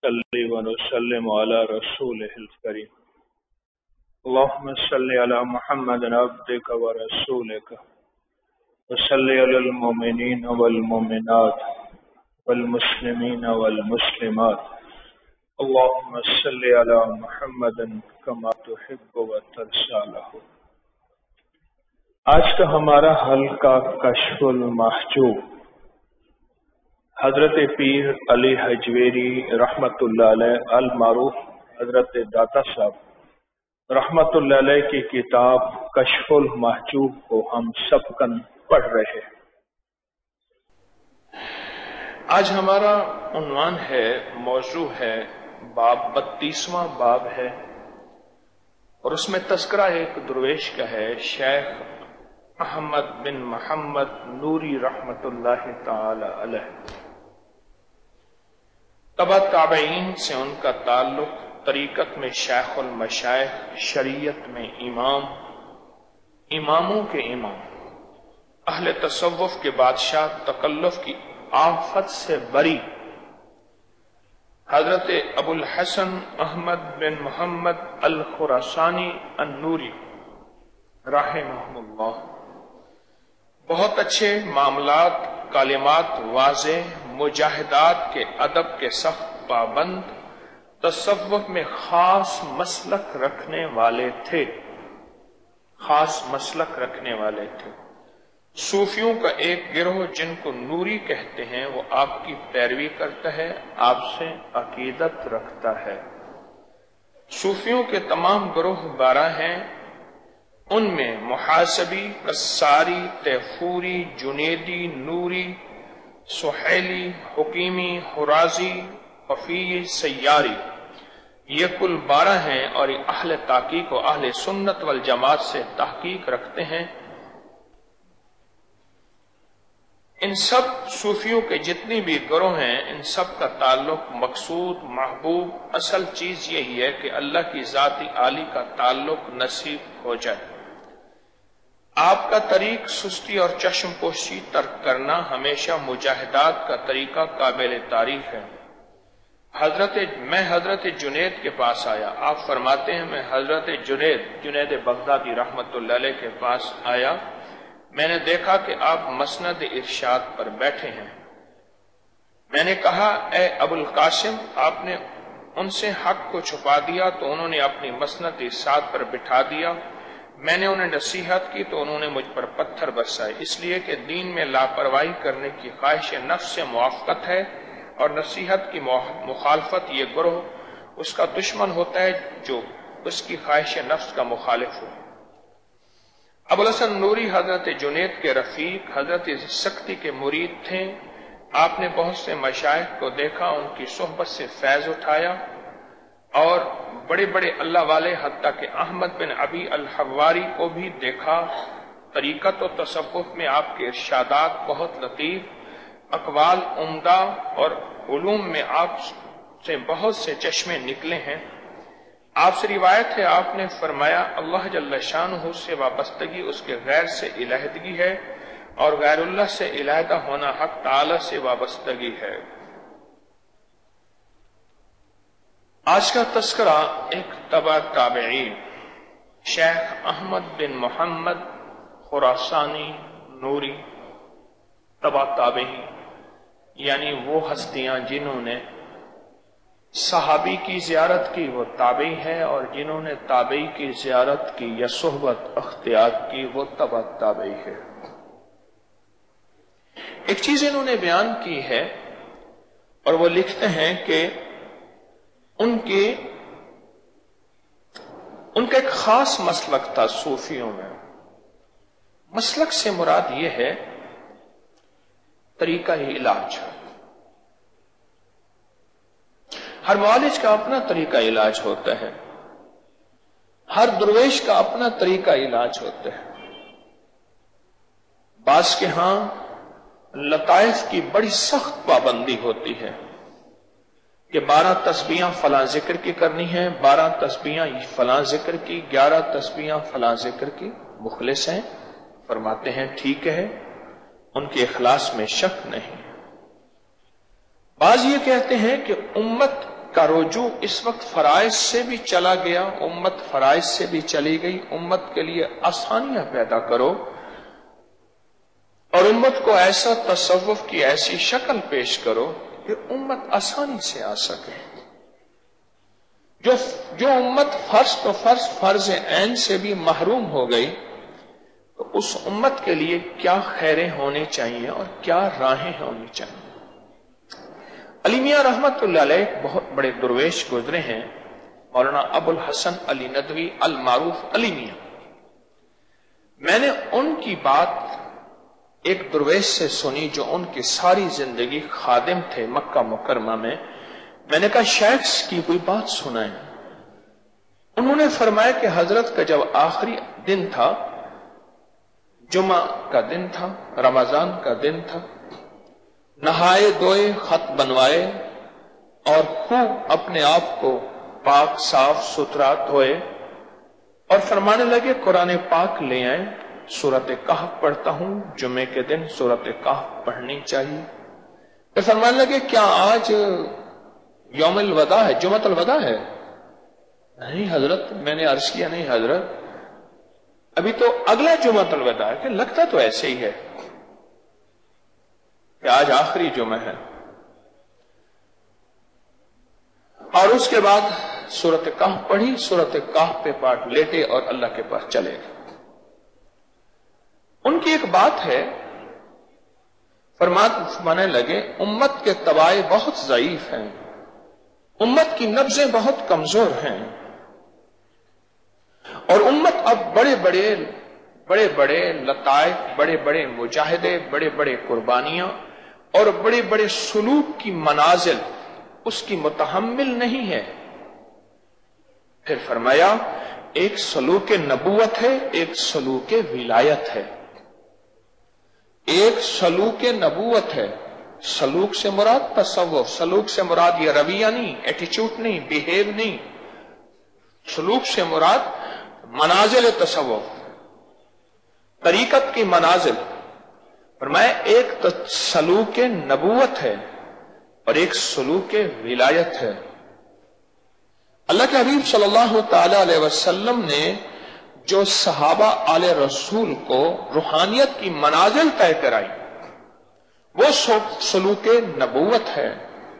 ونصلي ونسلم على رسوله الكريم اللهم صل على محمد عبدك ورسولك وصل على المؤمنين والمؤمنات والمسلمين والمسلمات اللهم صل على محمد كما تحب وترضى له۔ آج کا ہمارا حلقہ کشف المحجوب حضرت پیر علی حجویری رحمۃ اللہ علیہ المعروف حضرت داتا صاحب رحمۃ اللہ علیہ کی کتاب کشف المحجوب کو ہم سب کن پڑھ رہے ہیں۔ آج ہمارا عنوان ہے، موضوع ہے باب 32واں باب ہے، اور اس میں تذکرہ ایک درویش کا ہے، شیخ احمد بن محمد نوری رحمۃ اللہ تعالی علیہ۔ تبع تابعین سے ان کا تعلق، طریقت میں شیخ المشائخ، شریعت میں امام، اماموں کے امام، اہل تصوف کے بادشاہ، تکلف کی آفت سے بری، حضرت ابو الحسن احمد بن محمد الخراسانی النوری رحمہ اللہ۔ بہت اچھے معاملات، کلمات واضح، مجاہدات کے ادب کے سخت پابند، تصوف میں خاص مسلک رکھنے والے تھے، صوفیوں کا ایک گروہ جن کو نوری کہتے ہیں، وہ آپ کی پیروی کرتا ہے، آپ سے عقیدت رکھتا ہے۔ صوفیوں کے تمام گروہ 12 ہیں، ان میں محاسبی، قصاری، تیفوری، جنیدی، نوری، سہیلی، حکیمی، حرازی، خفی، سیاری، یہ کل 12 ہیں، اور یہ اہل تحقیق و اہل سنت والجماعت سے تحقیق رکھتے ہیں۔ ان سب صوفیوں کے جتنی بھی گروہ ہیں، ان سب کا تعلق مقصود، محبوب، اصل چیز یہی ہے کہ اللہ کی ذات عالی کا تعلق نصیب ہو جائے۔ آپ کا طریق سستی اور چشم پوشی ترک کرنا ہمیشہ مجاہدات کا طریقہ قابل تعریف ہے۔ میں حضرت جنید کے پاس آیا، آپ فرماتے ہیں میں حضرت جنید بغدادی رحمت اللہ علیہ کے پاس آیا، میں نے دیکھا کہ آپ مسند ارشاد پر بیٹھے ہیں۔ میں نے کہا اے ابو القاسم، آپ نے ان سے حق کو چھپا دیا تو انہوں نے اپنی مسند ارشاد پر بٹھا دیا، میں نے انہیں نصیحت کی تو انہوں نے مجھ پر پتھر برسائے، اس لیے کہ دین میں لاپرواہی کرنے کی خواہش نفس سے موافقت ہے، اور نصیحت کی مخالفت یہ گروہ اس کا دشمن ہوتا ہے جو اس کی خواہش نفس کا مخالف ہو۔ ابو الحسن نوری حضرت جنید کے رفیق، حضرت سکتی کے مرید تھے۔ آپ نے بہت سے مشائخ کو دیکھا، ان کی صحبت سے فیض اٹھایا، اور بڑے بڑے اللہ والے حتیٰ کہ احمد بن ابی الحواری کو بھی دیکھا۔ طریقت و تصوف میں آپ کے ارشادات بہت لطیف، اقوال عمدہ، اور علوم میں آپ سے بہت سے چشمے نکلے ہیں۔ آپ سے روایت ہے، آپ نے فرمایا اللہ جل شانہ سے وابستگی اس کے غیر سے علیحدگی ہے، اور غیر اللہ سے علیحدہ ہونا حق تعالی سے وابستگی ہے۔ آج کا تذکرہ ایک تبع تابعی شیخ احمد بن محمد خراسانی نوری، تبع تابعی یعنی وہ ہستیاں جنہوں نے صحابی کی زیارت کی وہ تابعی ہے، اور جنہوں نے تابعی کی زیارت کی یا صحبت اختیار کی وہ تبع تابعی ہے۔ ایک چیز انہوں نے بیان کی ہے، اور وہ لکھتے ہیں کہ ان کا ایک خاص مسلک تھا صوفیوں میں۔ مسلک سے مراد یہ ہے طریقہ علاج۔ ہر معالج کا اپنا طریقہ علاج ہوتا ہے، ہر درویش کا اپنا طریقہ علاج ہوتا ہے۔ بعض کے ہاں لطائف کی بڑی سخت پابندی ہوتی ہے کہ 12 تسبیحاں فلاں ذکر کی کرنی ہیں، 12 تسبیحاں فلاں ذکر کی، 11 تسبیحاں فلاں ذکر کی۔ مخلص ہیں، فرماتے ہیں ٹھیک ہے، ان کے اخلاص میں شک نہیں۔ بعض یہ کہتے ہیں کہ امت کا رجوع اس وقت فرائض سے بھی چلا گیا، امت فرائض سے بھی چلی گئی، امت کے لیے آسانیاں پیدا کرو اور امت کو ایسا تصوف کی ایسی شکل پیش کرو کہ امت آسانی سے آ سکے۔ جو امت فرض تو فرض عین سے بھی محروم ہو گئی، تو اس امت کے لیے کیا خیریں ہونی چاہیے اور کیا راہیں ہونی چاہیے۔ علی میاں رحمت اللہ علیہ ایک بہت بڑے درویش گزرے ہیں، مولانا ابو الحسن علی ندوی المعروف علی میاں۔ میں نے ان کی بات ایک درویش سے سنی جو ان کی ساری زندگی خادم تھے مکہ مکرمہ میں نے کہا شیخ کی کوئی بات سنائیں۔ انہوں نے فرمایا کہ حضرت کا جب آخری دن تھا، جمعہ کا دن تھا، رمضان کا دن تھا، نہائے دھوئے، خط بنوائے اور خوب اپنے آپ کو پاک صاف ستھرا دھوئے اور فرمانے لگے قرآن پاک لے آئیں، سورۃ کہف پڑھتا ہوں، جمعے کے دن سورۃ کہف پڑھنی چاہیے۔ پھر فرمانے لگے کیا آج یوم الوداع ہے، جمعۃ الوداع ہے؟ نہیں حضرت، میں نے عرض کیا نہیں حضرت، ابھی تو اگلا جمعۃ الوداع ہے۔ کہ لگتا تو ایسے ہی ہے کہ آج آخری جمعہ ہے۔ اور اس کے بعد سورۃ کہف پڑھی، سورۃ کہف پہ پاٹ لیٹے اور اللہ کے پاس چلے گئے۔ ان کی ایک بات ہے، فرمانے لگے امت کے طبائع بہت ضعیف ہیں، امت کی نبضیں بہت کمزور ہیں، اور امت اب بڑے بڑے لطائف، بڑے بڑے مجاہدے، بڑے بڑے قربانیاں اور بڑے بڑے سلوک کی منازل اس کی متحمل نہیں ہے۔ پھر فرمایا ایک سلوک نبوت ہے، ایک سلوک ولایت ہے۔ ایک سلوک نبوت ہے، سلوک سے مراد تصوف، سلوک سے مراد یہ رویہ نہیں، ایٹیچیوڈ نہیں، بیہیو نہیں، سلوک سے مراد منازل تصوف، طریقت کی منازل۔ فرمایا ایک سلوک نبوت ہے اور ایک سلوک ولایت ہے۔ اللہ کے حبیب صلی اللہ تعالی علیہ وسلم نے جو صحابہ آل رسول کو روحانیت کی منازل طے کرائی، وہ سلوک نبوت ہے۔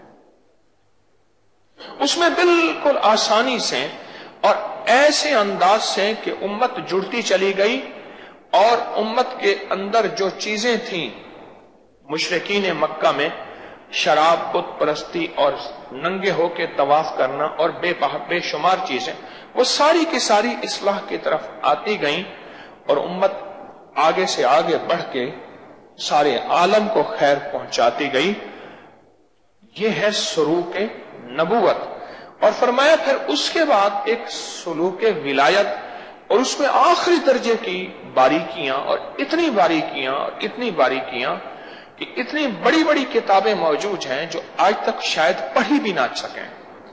اس میں بالکل آسانی سے اور ایسے انداز سے کہ امت جڑتی چلی گئی، اور امت کے اندر جو چیزیں تھیں مشرکین مکہ میں، شراب، بت پرستی اور ننگے ہو کے طواف کرنا اور بے شمار چیزیں، وہ ساری کی ساری اصلاح کی طرف آتی گئیں، اور امت آگے سے آگے بڑھ کے سارے عالم کو خیر پہنچاتی گئی۔ یہ ہے سلوک نبوت۔ اور فرمایا پھر اس کے بعد ایک سلوک ولایت، اور اس میں آخری درجے کی باریکیاں اور اتنی باریکیاں کہ اتنی بڑی بڑی کتابیں موجود ہیں جو آج تک شاید پڑھی بھی نہ سکیں۔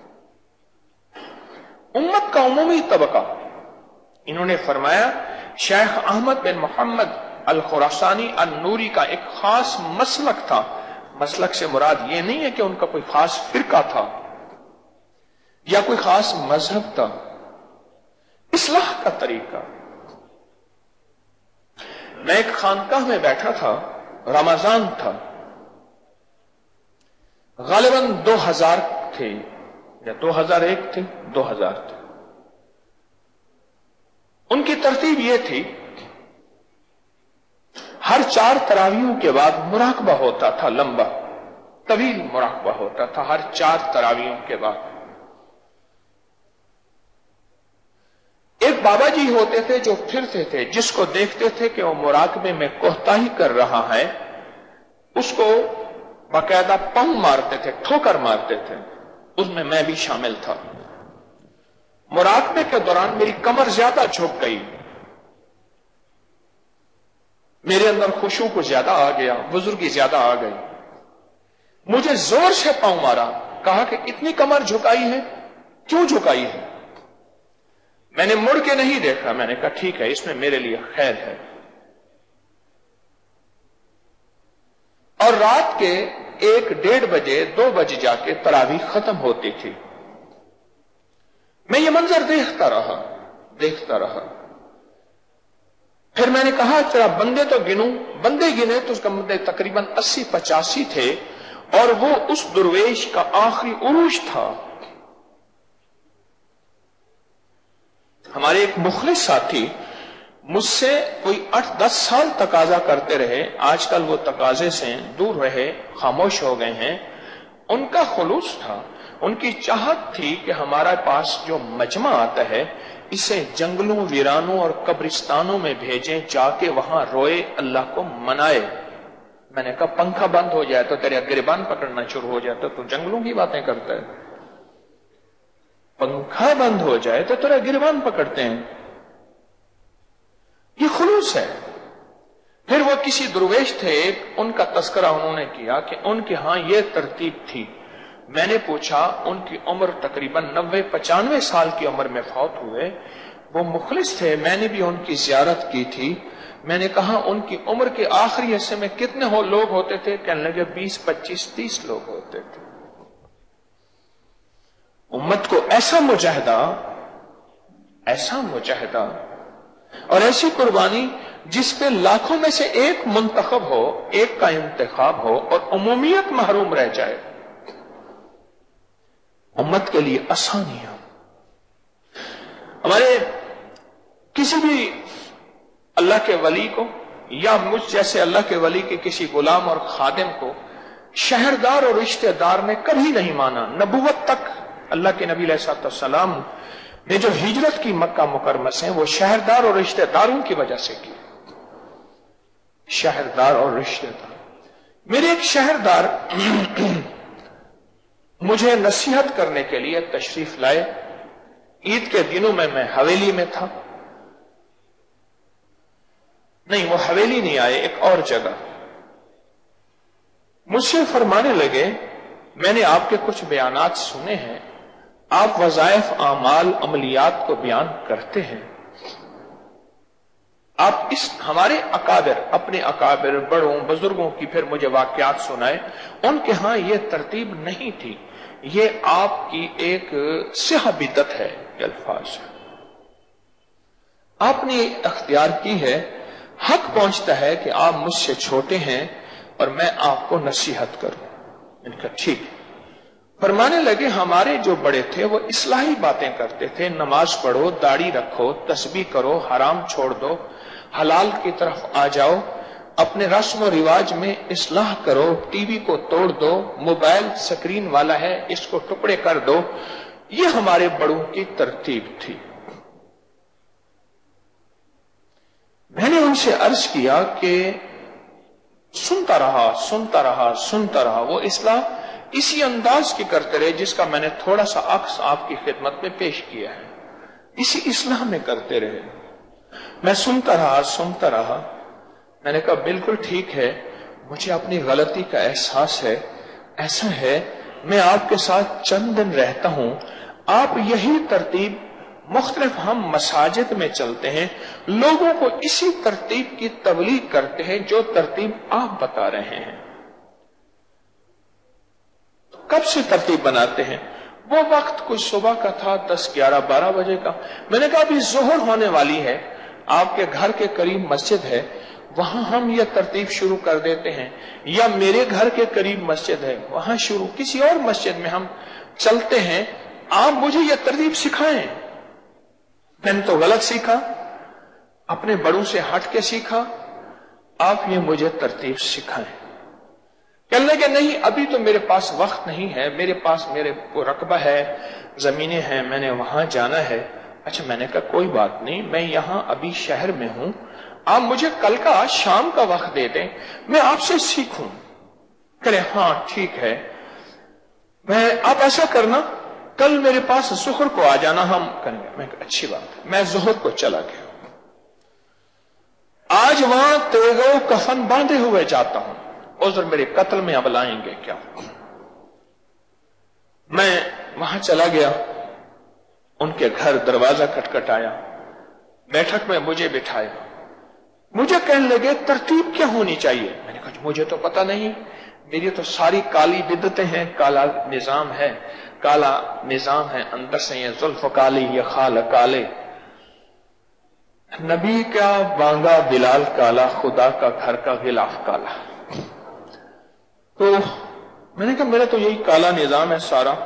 امت کا عمومی طبقہ، انہوں نے فرمایا شیخ احمد بن محمد الخراسانی النوری کا ایک خاص مسلک تھا۔ مسلک سے مراد یہ نہیں ہے کہ ان کا کوئی خاص فرقہ تھا یا کوئی خاص مذہب تھا، اصلاح کا طریقہ۔ میں ایک خانقاہ میں بیٹھا تھا، رمضان تھا، غالباً 2000 تھے یا 2001 تھے، 2000 تھے۔ ان کی ترتیب یہ تھی، ہر 4 تراویحوں کے بعد مراقبہ ہوتا تھا، لمبا طویل مراقبہ ہوتا تھا ہر 4 تراویحوں کے بعد۔ ایک بابا جی ہوتے تھے جو پھرتے تھے، جس کو دیکھتے تھے کہ وہ مراقبے میں کوتاہی کر رہا ہے، اس کو باقاعدہ پاؤں مارتے تھے، ٹھوکر مارتے تھے۔ اس میں بھی شامل تھا۔ مراقبے کے دوران میری کمر زیادہ جھک گئی، میرے اندر خشوع کو زیادہ آ گیا، بزرگی زیادہ آ گئی، مجھے زور سے پاؤں مارا، کہا کہ اتنی کمر جھکائی ہے، کیوں جھکائی ہے؟ میں نے مڑ کے نہیں دیکھا، میں نے کہا ٹھیک ہے، اس میں میرے لیے خیر ہے۔ اور رات کے 1-1:30 بجے 2 بجے جا کے تراویح ختم ہوتی تھی۔ मैं ये मंजर देखता रहा। फिर मैंने कहा तेरा बंदे तो गिनूं। बंदे गिने तो उसका बंदे तकरीबन 80-85 थे, और वो उस दुर्वेश का आखिरी उरूज था। हमारे एक मुखलिस साथी मुझसे कोई 8-10 साल तकाजा करते रहे, आजकल वो तकाजे से दूर रहे, खामोश हो गए हैं। उनका खुलूस था, उनकी चाहत थी कि हमारे पास जो मजमा आता है इसे जंगलों, वीरानों और कब्रिस्तानों में भेजें, जाके वहां रोए, अल्लाह को मनाए। मैंने कहा पंखा बंद हो जाए तो तेरे गिरबान पकड़ना शुरू हो जाता, तो जंगलों की बातें करता है। पंखा बंद हो जाए तो तेरा गिरबान पकड़ते हैं। ये खुलूस है। फिर वो किसी दुर्वेश थे, उनका तस्करा उन्होंने किया कि उनके यहां ये तरतीब थी। मैंने पूछा, उनकी उम्र तकरीबन 90-95 साल की उम्र में फौत हुए। वो मुखलिस थे, मैंने भी उनकी जियारत की थी। मैंने कहा उनकी उम्र के आखिरी हिस्से में कितने लोग होते थे? कहने लगे 20, 25, 30 लोग होते थे। उम्मत को ऐसा मुजाहिदा और ऐसी कुर्बानी जिस पे लाखों में से एक मुंतखब हो, एक का इंतखाब हो और उमूमियत महरूम रह जाए, उम्मत के लिए आसानियां। हमारे किसी भी अल्लाह के वली को या मुझ जैसे अल्लाह के वली के किसी गुलाम और खादिम को शहरदार और रिश्तेदार ने कभी नहीं माना। नबुवत तक अल्लाह के नबी अलैहिस्सलाम ने जो हिजरत की मक्का मुकर्रमा से, वो शहरदार और रिश्तेदारों की वजह से की। शहरदार और रिश्तेदार। मेरे एक शहरदार मुझे नसीहत करने के लिए तशरीफ लाए। ईद के दिनों में मैं हवेली में था। नहीं, वो हवेली नहीं आए, एक और जगह। मुझसे फरमाने लगे, मैंने आपके कुछ बयानात सुने हैं, आप वज़ाइफ, आमाल, अमलियात को बयान करते हैं। आप इस हमारे अकाबिर, अपने अकाबिर बड़ों बुजुर्गों की फिर मुझे वाकयात सुनाए। उनके यहां ये तरतीब नहीं थी। ये आपकी एक सिहा बिदत है, अल्फाज है, आपने अख्तियार की है। हक पहुंचता है कि आप मुझसे छोटे हैं और मैं आपको नसीहत करूं। इनका ठीक। फरमाने लगे, हमारे जो बड़े थे वो इस्लाही बातें करते थे, नमाज पढ़ो, दाढ़ी रखो, तस्बीह करो, हराम छोड़ दो, हलाल की तरफ आ जाओ, अपने रस्म और रिवाज में इस्लाह करो, टीवी को तोड़ दो, मोबाइल स्क्रीन वाला है इसको टुकड़े कर दो। ये हमारे बड़ों की तरतीब थी। मैंने उनसे अर्ज किया कि सुनता रहा। वो इस्लाह इसी अंदाज की करते रहे जिसका मैंने थोड़ा सा अक्स आपकी खिदमत में पेश किया है। इसी इस्लाह में करते रहे। मैं सुनता रहा। मैंने कहा बिल्कुल ठीक है, मुझे अपनी गलती का एहसास है। ऐसा है, मैं आपके साथ चंद दिन रहता हूं, आप यही तरतीब मुख्तलिफ हम मसाजिद में चलते हैं, लोगों को इसी तरतीब की तबलीग करते हैं जो तरतीब आप बता रहे हैं। कब से तरतीब बनाते हैं? वो वक्त कुछ सुबह का था, 10, 11, 12 बजे का। मैंने कहा अभी जोहर होने वाली है, आपके घर के करीब मस्जिद है, वहां हम यह तरतीब शुरू कर देते हैं, या मेरे घर के करीब मस्जिद है, वहां शुरू, किसी और मस्जिद में हम चलते हैं, आप मुझे यह तरतीब सिखाएं। मैंने तो गलत सीखा, अपने बड़ों से हट के सीखा, आप ये मुझे तरतीब सिखाएं। कहने लगे नहीं, अभी तो मेरे पास वक्त नहीं है, मेरे पास मेरे को रकबा है, जमीनें हैं, मैंने वहां जाना है। अच्छा, मैंने कहा कोई बात नहीं, मैं यहां अभी शहर में हूं, आप मुझे कल का शाम का वक्त दे दें, मैं आपसे सीखूं। कहे हाँ ठीक है, आप ऐसा करना, कल मेरे पास ज़ोहर को आ जाना, हम करेंगे। मैं अच्छी बात है। मैं ज़ोहर को चला गया। आज वहां तेगो कफन बांधे हुए जाता हूं, उज़र मेरे कत्ल में अब लाएंगे क्या। मैं वहां चला गया, उनके घर दरवाजा खटखटाया, बैठक में मुझे बिठाया, मुझे कहने लगे तरतीब क्या होनी चाहिए। मैंने कहा मुझे तो पता नहीं, میری تو ساری کالی بدعتیں ہیں، کالا نظام ہے، کالا نظام ہے، اندر سے یہ زلف کالی، یہ خال کالے، نبی کا بانگا بلال کالا، خدا کا گھر کا غلاف کالا۔ تو میں نے کہا میرا تو یہی کالا نظام ہے سارا،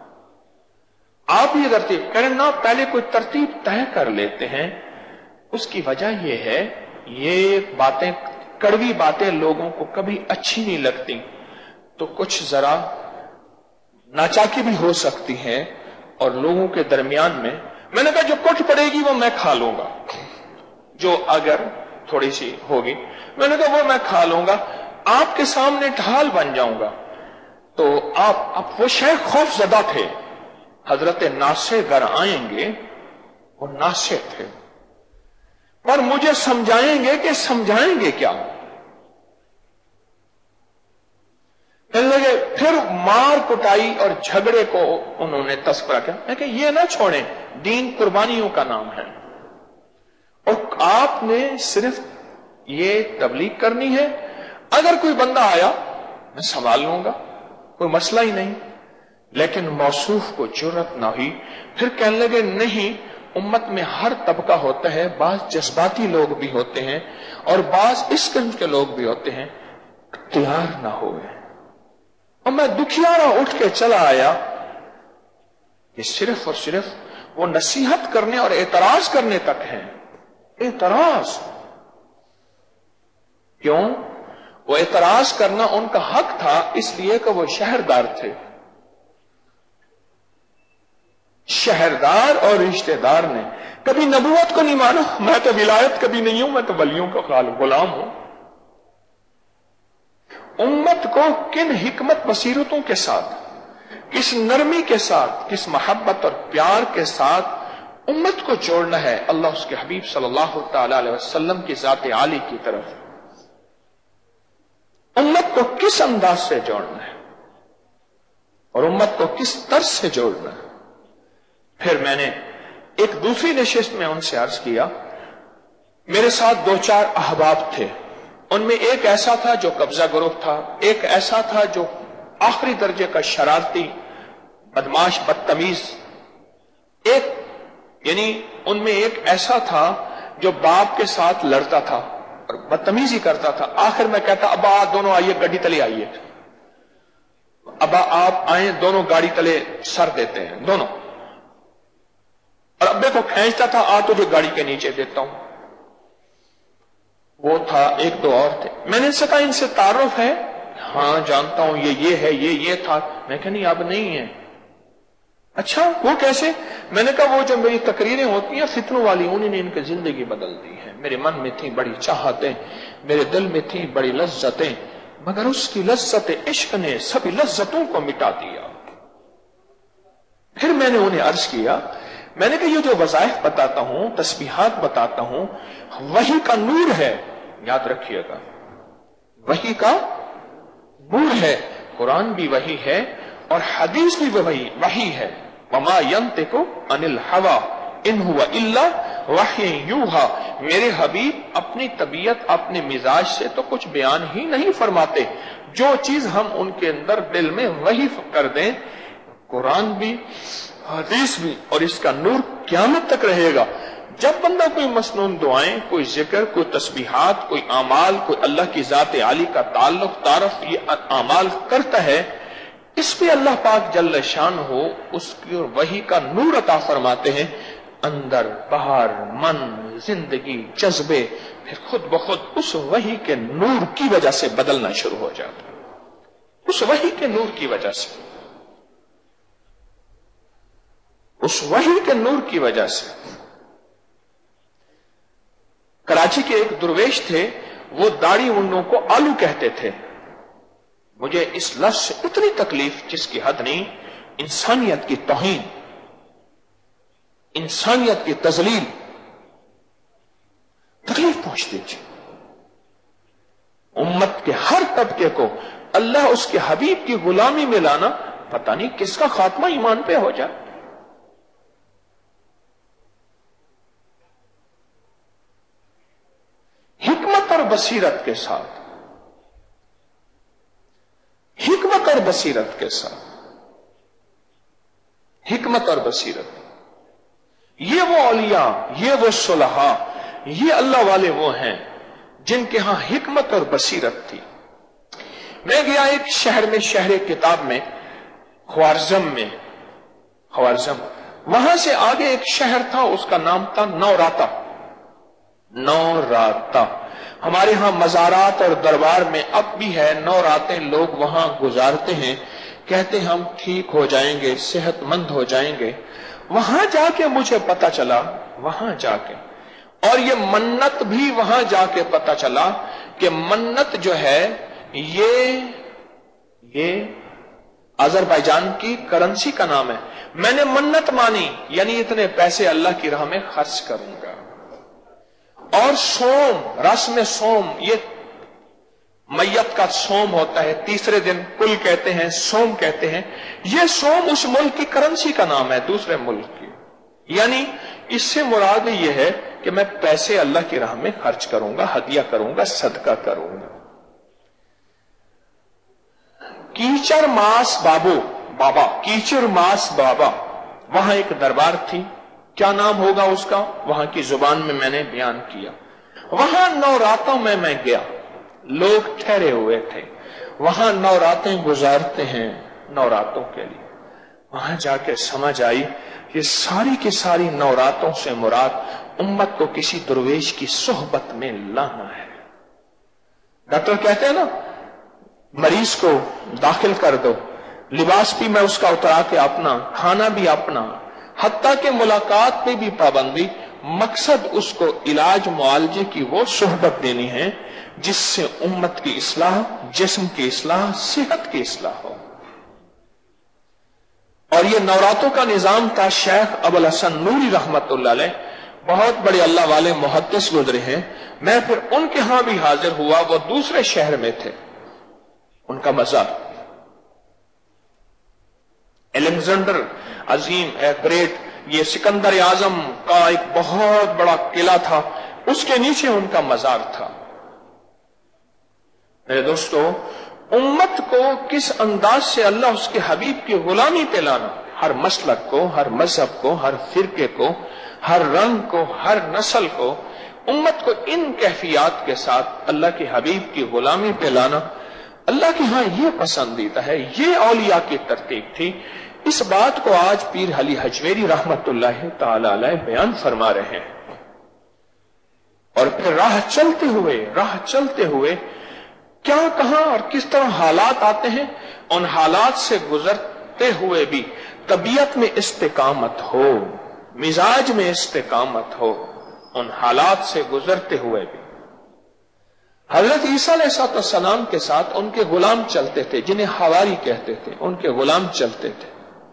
آپ یہ ترتیب کریں نا، پہلے کوئی ترتیب طے کر لیتے ہیں۔ اس کی وجہ یہ ہے، یہ باتیں، کڑوی باتیں لوگوں کو کبھی اچھی نہیں لگتی، تو کچھ ذرا ناچاکی بھی ہو سکتی ہے، اور لوگوں کے درمیان میں نے کہا جو کٹ پڑے گی وہ میں کھا لوں گا، جو اگر تھوڑی سی ہوگی میں نے کہا وہ میں کھا لوں گا، آپ کے سامنے ڈھال بن جاؤں گا۔ تو آپ وہ شیخ خوف زدہ تھے، حضرت ناصر گھر آئیں گے، وہ ناصر تھے، پر مجھے سمجھائیں گے کہ سمجھائیں گے کیا؟ لگے پھر مار کٹائی اور جھگڑے کو انہوں نے تذکرہ کیا۔ میں کہ یہ نہ چھوڑیں، دین قربانیوں کا نام ہے، اور آپ نے صرف یہ تبلیغ کرنی ہے، اگر کوئی بندہ آیا میں سنبھال لوں گا، کوئی مسئلہ ہی نہیں۔ لیکن موصوف کو جرأت نہ ہوئی، پھر کہنے لگے نہیں، امت میں ہر طبقہ ہوتا ہے، بعض جذباتی لوگ بھی ہوتے ہیں اور بعض اس قسم کے لوگ بھی ہوتے ہیں، تیار نہ ہوئے۔ اور میں دکھیارا اٹھ کے چلا آیا، یہ صرف اور صرف وہ نصیحت کرنے اور اعتراض کرنے تک ہے۔ اعتراض کیوں؟ وہ اعتراض کرنا ان کا حق تھا، اس لیے کہ وہ شہردار تھے، شہردار اور رشتہ دار نے کبھی نبوت کو نہیں مانا، میں تو ولایت کبھی نہیں ہوں، میں تو ولیوں کا غلام ہوں۔ امت کو کن حکمت بصیرتوں کے ساتھ، کس نرمی کے ساتھ، کس محبت اور پیار کے ساتھ امت کو جوڑنا ہے، اللہ اس کے حبیب صلی اللہ تعالی علیہ وسلم کی ذات عالی کی طرف امت کو کس انداز سے جوڑنا ہے اور امت کو کس طرز سے جوڑنا ہے۔ پھر میں نے ایک دوسری نشست میں ان سے عرض کیا، میرے ساتھ 2-4 احباب تھے، ان میں ایک ایسا تھا جو قبضہ گروہ تھا، ایک ایسا تھا جو آخری درجے کا شرارتی بدماش بدتمیز، یعنی ان میں ایک ایسا تھا جو باپ کے ساتھ لڑتا تھا اور بدتمیزی کرتا تھا۔ آخر میں کہتا ابا دونوں آئیے، گاڑی تلے آئیے، ابا آپ آئیں، دونوں گاڑی تلے سر دیتے ہیں دونوں، اور ابے کو کھینچتا تھا آ تجھے گاڑی کے نیچے دیتا ہوں۔ وہ تھا، 1-2 اور تھے، میں نے کہا ان سے تعارف ہے؟ ہاں جانتا ہوں، یہ ہے، یہ تھا۔ میں کہا نہیں اب نہیں ہے۔ اچھا وہ کیسے؟ میں نے کہا وہ جو میری تقریریں ہوتی ہیں فتنوں والی، انہوں نے ان کی زندگی بدل دی ہے، میرے من میں تھی بڑی چاہتیں، میرے دل میں تھی بڑی لذتیں، مگر اس کی لذت عشق نے سبھی لذتوں کو مٹا دیا۔ پھر میں نے انہیں عرض کیا، میں نے کہا یہ جو وظائف بتاتا ہوں، تسبیحات بتاتا ہوں، وحی کا نور ہے، یاد رکھیے گا، وحی کا نور ہے، قرآن بھی وحی ہے اور حدیث بھی وحی ہے۔ وما ينطق عن الهوى ان هو الا وحی یوحی، میرے حبیب اپنی طبیعت اپنے مزاج سے تو کچھ بیان ہی نہیں فرماتے، جو چیز ہم ان کے اندر دل میں وحی کر دیں، قرآن بھی حدیث بھی، اور اس کا نور قیامت تک رہے گا۔ جب بندہ کوئی مسنون دعائیں، کوئی ذکر، کوئی تسبیحات، کوئی اعمال، کوئی اللہ کی ذات عالی کا تعلق، تعارف، یہ اعمال کرتا ہے، اس پہ اللہ پاک جل شان ہو اس کی وحی کا نور عطا فرماتے ہیں، اندر باہر من زندگی جذبے پھر خود بخود اس وحی کے نور کی وجہ سے بدلنا شروع ہو جاتا ہے، اس وحی کے نور کی وجہ سے، اس وحی کے نور کی وجہ سے۔ کراچی کے ایک درویش تھے، وہ داڑھی منڈوں کو آلو کہتے تھے۔ مجھے اس لفظ سے اتنی تکلیف جس کی حد نہیں، انسانیت کی توہین، انسانیت کی تذلیل، تکلیف پہنچتی تھی۔ امت کے ہر طبقے کو اللہ اس کے حبیب کی غلامی میں لانا، پتہ نہیں کس کا خاتمہ ایمان پہ ہو جائے۔ حکمت اور بصیرت کے ساتھ हिकमत और बसीरत के साथ, हिकमत और बसीरत। ये वो औलिया, ये वो सुलहा, ये अल्लाह वाले वो हैं जिनके यहां हिकमत और बसीरत थी। मैं गया एक शहर में, शहर किताब में, ख्वारज़म, वहां से आगे एक शहर था, उसका नाम था नौराता। नौराता हमारे यहां मज़ारात और दरबार में अब भी है। नौरातें लोग वहां गुजारते हैं, कहते हम ठीक हो जाएंगे, सेहतमंद हो जाएंगे। वहां जाके मुझे पता चला, वहां जाके, और ये मन्नत भी वहां जाके पता चला कि मन्नत जो है ये अजरबैजान की करेंसी का नाम है। मैंने मन्नत मानी, यानी इतने पैसे अल्लाह की राह में खर्च करूंगा। और सोम, रस्म सोम, ये मैयत का सोम होता है, तीसरे दिन कुल कहते हैं, सोम कहते हैं। ये सोम उस मुल्क की करेंसी का नाम है, दूसरे मुल्क की। यानी इससे मुराद ये है कि मैं पैसे अल्लाह की राह में खर्च करूंगा, हदिया करूंगा, सदका करूंगा। कीचर मास बाबा, कीचर मास बाबा, वहां एक दरबार थी। क्या नाम होगा उसका, वहां की जुबान में मैंने बयान किया। वहां नौरातों में मैं गया, लोग ठहरे हुए थे, वहां नौरातें गुजारते हैं नौरातों के लिए। वहां जाके समझ आई कि सारी की सारी नौरातों से मुराद उम्मत को किसी दरवेश की सोहबत में लाना है। डॉक्टर कहते हैं ना, मरीज को दाखिल कर दो, लिबास भी मैं उसका उतरा के अपना, खाना भी अपना, हत्ता के मुलाकात पे भी पाबंदी। मकसद उसको इलाज मुआलजे की वो सोहबत देनी है जिससे उम्मत की इस्लाह, जिस्म की इस्लाह, सेहत की इस्लाह हो। और ये नवरातों का निजाम था। शेख अबुल हसन नूरी रहमतुल्लाह अलैह बहुत बड़े अल्लाह वाले मुहद्दिस गुजरे हैं। मैं फिर उनके यहां भी हाजिर हुआ, वो दूसरे शहर में थे। उनका मजार एलेक्जेंडर अजीम ग्रेट, ये सिकंदर आजम का एक बहुत बड़ा किला था, उसके नीचे उनका मजार था। मेरे दोस्तों, उम्मत को किस अंदाज से अल्लाह उसके हबीब की गुलामी पे लाना, हर मसलक को, हर मजहब को, हर फिरके को, हर रंग को, हर नस्ल को, उम्मत को इन कैफियत के साथ अल्लाह के हबीब की गुलामी पे लाना, अल्लाह के यहां ये पसंदीदा है। ये औलिया की तरतीब थी। इस बात को आज पीर अली हजवेरी रहमतुल्लाह ताला अलैह बयान फरमा रहे हैं। और फिर राह चलते हुए क्या, कहां और किस तरह हालात आते हैं, उन हालात से गुजरते हुए भी तबीयत में इस्तिकामत हो, मिजाज में इस्तिकामत हो, उन हालात से गुजरते हुए भी। हजरत ईसा अलैहिस्सलाम के साथ उनके गुलाम चलते थे, जिन्हें हवारी कहते थे, उनके गुलाम चलते थे।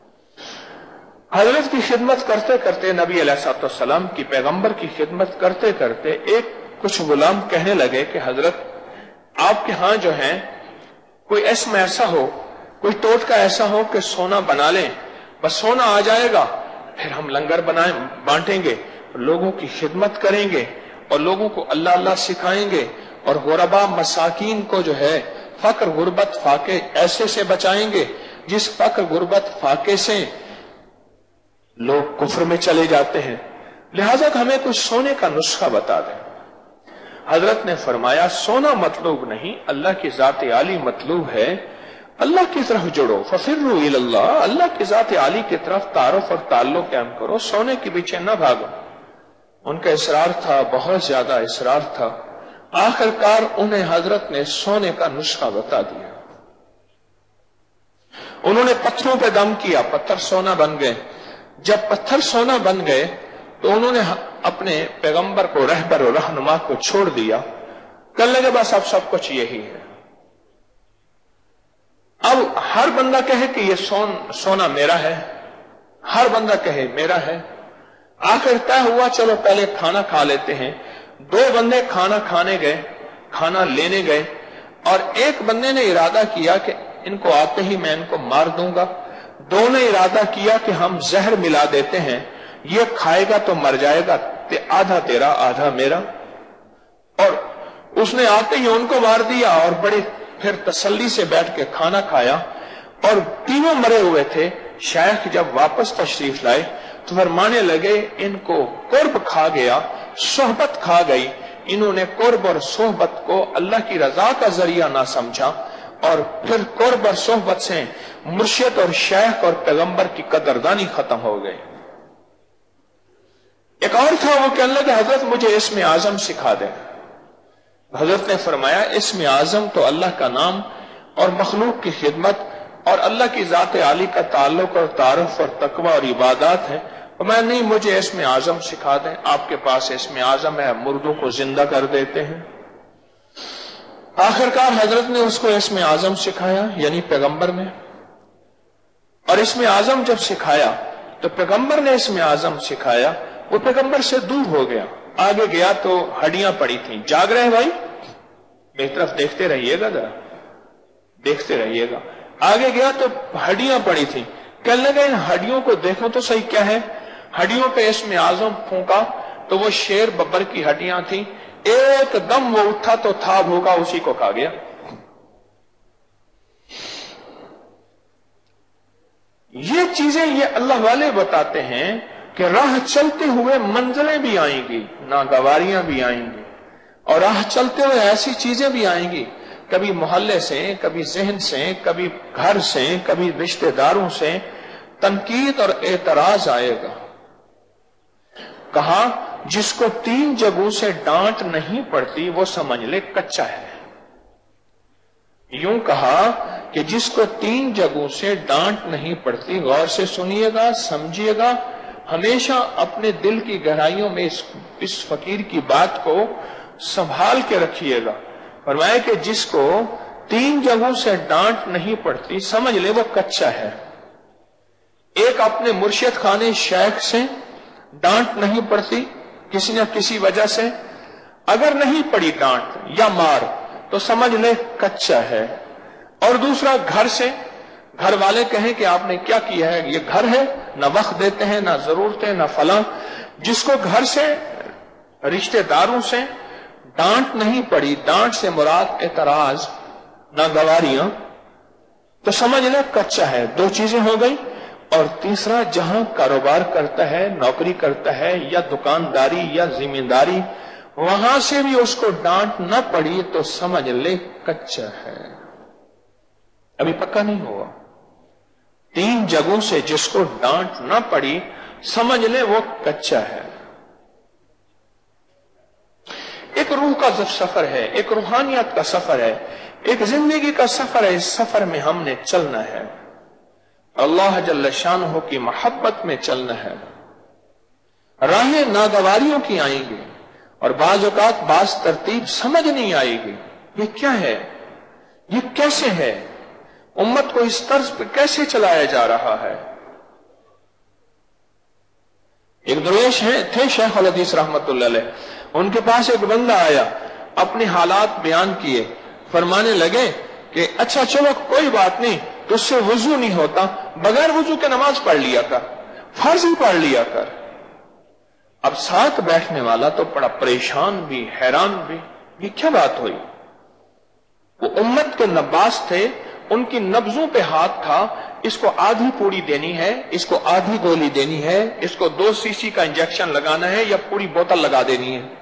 हजरत की खिदमत करते करते, नबी अलैहिस्सलाम की, पैगंबर की खिदमत करते करते एक कुछ गुलाम कहने लगे कि हजरत आपके यहां जो है कोई ऐसा ऐसा हो, कोई टोटका ऐसा हो कि सोना बना लें, बस सोना आ जाएगा, फिर हम लंगर बनाए बांटेंगे, लोगों की खिदमत करेंगे और लोगों को अल्लाह अल्लाह सिखाएंगे और गुरबा मसाकीन को जो है फक्र गुर्बत फाके ऐसे से बचाएंगे जिस फक्र गुर्बत फाके से लोग कुफ्र में चले जाते हैं। लिहाजा हमें कुछ सोने का नुस्खा बता दें। हजरत ने फरमाया, सोना मतलूब नहीं, अल्लाह की जात आली मतलूब है। अल्लाह की तरफ जुड़ो, फफिर्रू इलल्लाह, अल्लाह की जात आली की तरफ तारुफ और ताल्लुक कायम करो, सोने के पीछे न भागो। उनका इसरार था, बहुत ज्यादा इसरार था। आखिरकार उन्हें हजरत ने सोने का नुस्खा बता दिया। उन्होंने पत्थरों पे दम किया, पत्थर सोना बन गए। जब पत्थर सोना बन गए तो उन्होंने अपने पैगंबर को, रहबर और रहनुमा को छोड़ दिया। कहने लगे बस अब सब कुछ यही है। अब हर बंदा कहे कि ये सोना मेरा है, हर बंदा कहे मेरा है। आखिर तय हुआ, चलो पहले खाना खा लेते हैं। दो बंदे खाना खाने गए, खाना लेने गए, और एक बंदे ने इरादा किया कि इनको आते ही मैं इनको मार दूंगा। दो ने इरादा किया कि हम जहर मिला देते हैं, ये खाएगा तो मर जाएगा, आधा तेरा आधा मेरा। और उसने आते ही उनको मार दिया और बड़े پھر تسلی سے بیٹھ کے کھانا کھایا اور تینوں مرے ہوئے تھے. شیخ جب واپس تشریف لائے تو فرمانے لگے ان کو قرب کھا گیا، صحبت کھا گئی. انہوں نے قرب اور صحبت کو اللہ کی رضا کا ذریعہ نہ سمجھا اور پھر قرب اور صحبت سے مرشد اور شیخ اور پیغمبر کی قدردانی ختم ہو گئی. ایک اور تھا، وہ کہنے لگا حضرت مجھے اسم اعظم سکھا دیں. حضرت نے فرمایا اسم اعظم تو اللہ کا نام اور مخلوق کی خدمت اور اللہ کی ذات عالی کا تعلق اور تعارف اور تقوی اور عبادات ہے. میں نہیں، مجھے اسم اعظم سکھا دیں. آپ کے پاس اسم اعظم ہے، مردوں کو زندہ کر دیتے ہیں. آخرکار حضرت نے اس کو اسم اعظم سکھایا، یعنی پیغمبر نے. اور اسم اعظم جب سکھایا تو پیغمبر نے اسم اعظم سکھایا. وہ پیغمبر سے دور ہو گیا، آگے گیا تو ہڈیاں پڑی تھیں. جاگ رہے بھائی؟ میری طرف دیکھتے رہیے گا، ذرا دیکھتے رہیے گا. آگے گیا تو ہڈیاں پڑی تھیں. کہنے لگا ان ہڈیوں کو دیکھو تو صحیح کیا ہے. ہڈیوں پہ اسم اعظم پھونکا تو وہ شیر ببر کی ہڈیاں تھیں. ایک دم وہ اٹھا تو تھا بھوکا، اسی کو کھا گیا. یہ چیزیں یہ اللہ والے بتاتے ہیں کہ راہ چلتے ہوئے منزلیں بھی آئیں گی، ناگواریاں بھی آئیں گی، اور راہ چلتے ہوئے ایسی چیزیں بھی آئیں گی، کبھی محلے سے، کبھی ذہن سے، کبھی گھر سے، کبھی رشتہ داروں سے تنقید اور اعتراض آئے گا. کہا جس کو 3 جگہوں سے ڈانٹ نہیں پڑتی وہ سمجھ لے کچا ہے. یوں کہا کہ جس کو 3 جگہوں سے ڈانٹ نہیں پڑتی، غور سے سنیے گا، سمجھیے گا، ہمیشہ اپنے دل کی گہرائیوں میں اس فقیر کی بات کو سنبھال کے رکھیے گا. فرمایا کہ جس کو 3 جگہوں سے ڈانٹ نہیں پڑتی سمجھ لے وہ کچا ہے. ایک اپنے مرشد خانے شیخ سے ڈانٹ نہیں پڑتی کسی نہ کسی وجہ سے، اگر نہیں پڑی ڈانٹ یا مار تو سمجھ لے کچا ہے. اور دوسرا گھر سے، گھر والے کہیں کہ آپ نے کیا کیا ہے، یہ گھر ہے، نہ وقت دیتے ہیں، نہ ضرورتیں، نہ فلاں. جس کو گھر سے، رشتہ داروں سے ڈانٹ نہیں پڑی، ڈانٹ سے مراد اعتراض، ناگواریاں، تو سمجھ لے کچا ہے. 2 چیزیں ہو گئی. اور تیسرا جہاں کاروبار کرتا ہے، نوکری کرتا ہے، یا دکانداری یا ذمہ داری، وہاں سے بھی اس کو ڈانٹ نہ پڑی تو سمجھ لے کچا ہے، ابھی پکا نہیں ہوا. 3 جگہوں سے جس کو ڈانٹ نہ پڑی سمجھ لے وہ کچا ہے. ایک روح کا سفر ہے، ایک روحانیت کا سفر ہے، ایک زندگی کا سفر ہے. اس سفر میں ہم نے چلنا ہے، اللہ جل شانہ کی محبت میں چلنا ہے. راہیں ناگواریوں کی آئیں گی اور بعض اوقات بعض ترتیب سمجھ نہیں آئے گی. یہ کیا ہے، یہ کیسے ہے، امت کو اس طرز پہ کیسے چلایا جا رہا ہے. ایک درویش تھے شیخ الحدیث رحمت اللہ علیہ. ان کے پاس ایک بندہ آیا، اپنے حالات بیان کیے. فرمانے لگے کہ اچھا چلو کوئی بات نہیں، تو اس سے وضو نہیں ہوتا، بغیر وضو کے نماز پڑھ لیا کر، فرض ہی پڑھ لیا کر. اب ساتھ بیٹھنے والا تو بڑا پریشان بھی، حیران بھی، یہ کیا بات ہوئی. وہ امت کے نباز تھے، ان کی نبضوں پہ ہاتھ تھا. اس کو آدھی پوڑی دینی ہے، اس کو آدھی گولی دینی ہے، اس کو 2 cc کا انجیکشن لگانا ہے یا پوری بوتل لگا دینی ہے.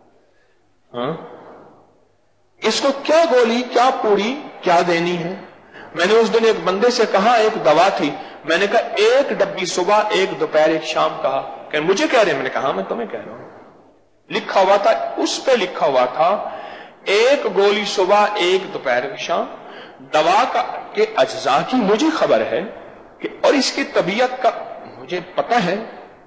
اس کو کیا گولی، کیا پوڑی، کیا دینی ہے. میں نے اس دن ایک بندے سے کہا، ایک دوا تھی، میں نے کہا 1 ڈبی صبح، 1 دوپہر، 1 شام. کہا کہ مجھے کہہ رہے ہیں. میں نے کہا میں تمہیں کہہ رہا ہوں. لکھا ہوا تھا، اس پہ لکھا ہوا تھا 1 گولی صبح، 1 دوپہر، 1 شام. دوا کے اجزاء کی مجھے خبر ہے کہ اور اس کی طبیعت کا مجھے پتا ہے.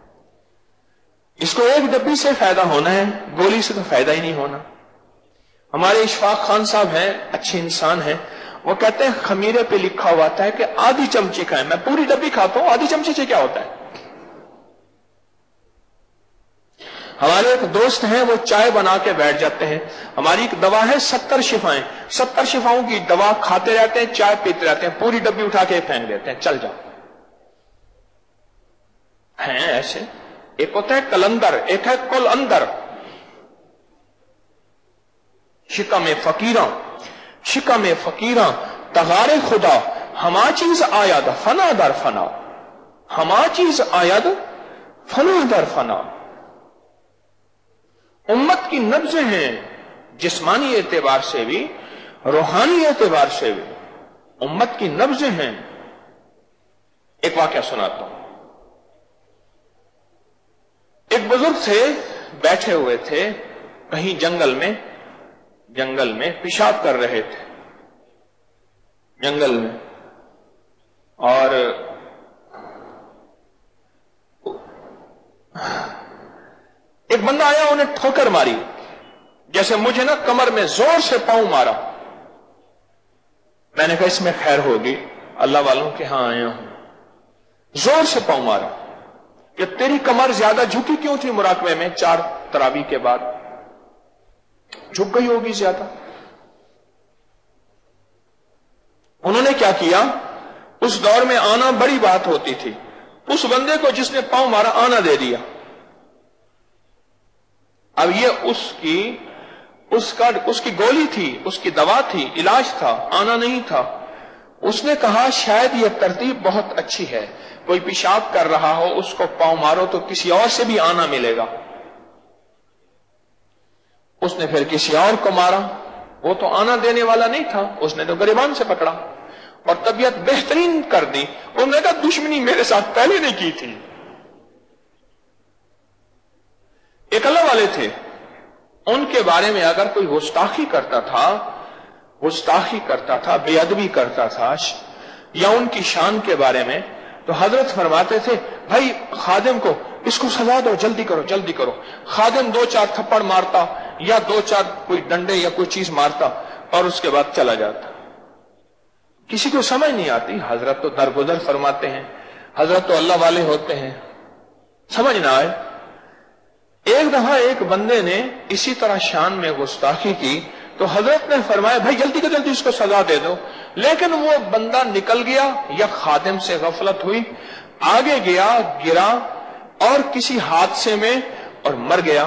اس کو 1 ڈبی سے فائدہ ہونا ہے، گولی سے تو فائدہ ہی نہیں ہونا. ہمارے اشفاق خان صاحب ہیں، اچھے انسان ہیں، وہ کہتے ہیں خمیرے پہ لکھا ہوا ہے کہ آدھی چمچی کھائیں. میں پوری ڈبی کھاتا ہوں، آدھی چمچی سے کیا ہوتا ہے. ہمارے ایک دوست ہیں، وہ چائے بنا کے بیٹھ جاتے ہیں. ہماری ایک دوا ہے 70 شفائیں، 70 شفاؤں کی دوا کھاتے رہتے ہیں، چائے پیتے رہتے ہیں، پوری ڈبی اٹھا کے پھینک دیتے ہیں، چل جاؤ. ہیں ایسے. ایک ہوتا ہے کلندر، ایک ہے کل اندر. شکم فقیراں، شکم فقیراں تغار خدا ہما چیز آید فنا در فنا، ہما چیز آید فنا در فنا۔ امت کی نبضیں ہیں جسمانی اعتبار سے بھی روحانی اعتبار سے بھی، امت کی نبضیں ہیں۔ ایک واقعہ سناتا ہوں۔ ایک بزرگ تھے، بیٹھے ہوئے تھے کہیں جنگل میں پیشاب کر رہے تھے جنگل میں، اور ایک بندہ آیا، انہیں ٹھوکر ماری، جیسے مجھے نا کمر میں زور سے پاؤں مارا۔ میں نے کہا اس میں خیر ہوگی، اللہ والوں کے ہاں آیا ہوں۔ زور سے پاؤں مارا کہ تیری کمر زیادہ جھکی کیوں تھی؟ مراقبے میں 4 تراویح کے بعد جھک گئی ہوگی زیادہ۔ انہوں نے کیا کیا؟ اس دور میں آنا بڑی بات ہوتی تھی، اس بندے کو جس نے پاؤں مارا آنا دے دیا۔ اب یہ اس کی گولی تھی، اس کی دوا تھی، علاج تھا، آنا نہیں تھا۔ اس نے کہا شاید یہ ترتیب بہت اچھی ہے، کوئی پیشاب کر رہا ہو اس کو پاؤں مارو تو کسی اور سے بھی آنا ملے گا۔ اس نے پھر کسی اور کو مارا، وہ تو آنا دینے والا نہیں تھا، اس نے تو گریبان سے پکڑا اور طبیعت بہترین کر دی۔ انہوں نے کہا دشمنی میرے ساتھ پہلے نہیں کی تھی۔ ایک اللہ والے تھے، ان کے بارے میں اگر کوئی گستاخی کرتا تھا، بے ادبی کرتا تھا یا ان کی شان کے بارے میں، تو حضرت فرماتے تھے بھائی خادم کو اس کو سزا دو، جلدی کرو جلدی کرو۔ خادم 2-4 تھپڑ مارتا یا 2-4 کوئی ڈنڈے یا کوئی چیز مارتا اور اس کے بعد چلا جاتا۔ کسی کو سمجھ نہیں آتی، حضرت تو درگزر فرماتے ہیں، حضرت تو اللہ والے ہوتے ہیں، سمجھ نہ آئے۔ ایک دفعہ ایک بندے نے اسی طرح شان میں گستاخی کی تو حضرت نے فرمایا بھائی جلدی کو جلدی اس کو سزا دے دو، لیکن وہ بندہ نکل گیا یا خادم سے غفلت ہوئی، آگے گیا، گرا اور کسی حادثے میں اور مر گیا،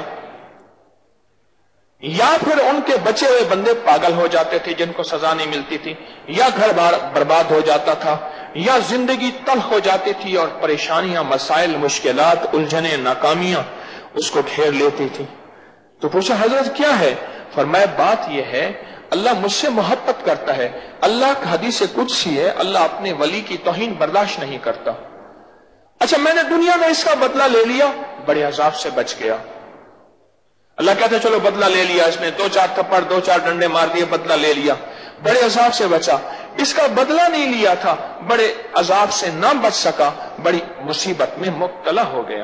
یا پھر ان کے بچے ہوئے بندے پاگل ہو جاتے تھے جن کو سزا نہیں ملتی تھی، یا گھر بار برباد ہو جاتا تھا، یا زندگی تلخ ہو جاتی تھی اور پریشانیاں، مسائل، مشکلات، الجھنیں، ناکامیاں اس کو گھیر لیتی تھی۔ تو پوچھا حضرت کیا ہے؟ فرمایا بات یہ ہے اللہ مجھ سے محبت کرتا ہے، اللہ کا حدیث قدسی ہے، اللہ اپنے ولی کی توہین برداشت نہیں کرتا۔ اچھا میں نے دنیا میں اس کا بدلہ لے لیا، بڑے عذاب سے بچ گیا۔ اللہ کہتے چلو بدلہ لے لیا، اس نے 2-4 تھپڑ 2-4 ڈنڈے مار دیے، بدلہ لے لیا، بڑے عذاب سے بچا۔ اس کا بدلہ نہیں لیا تھا، بڑے عذاب سے نہ بچ سکا، بڑی مصیبت میں مبتلا ہو گیا۔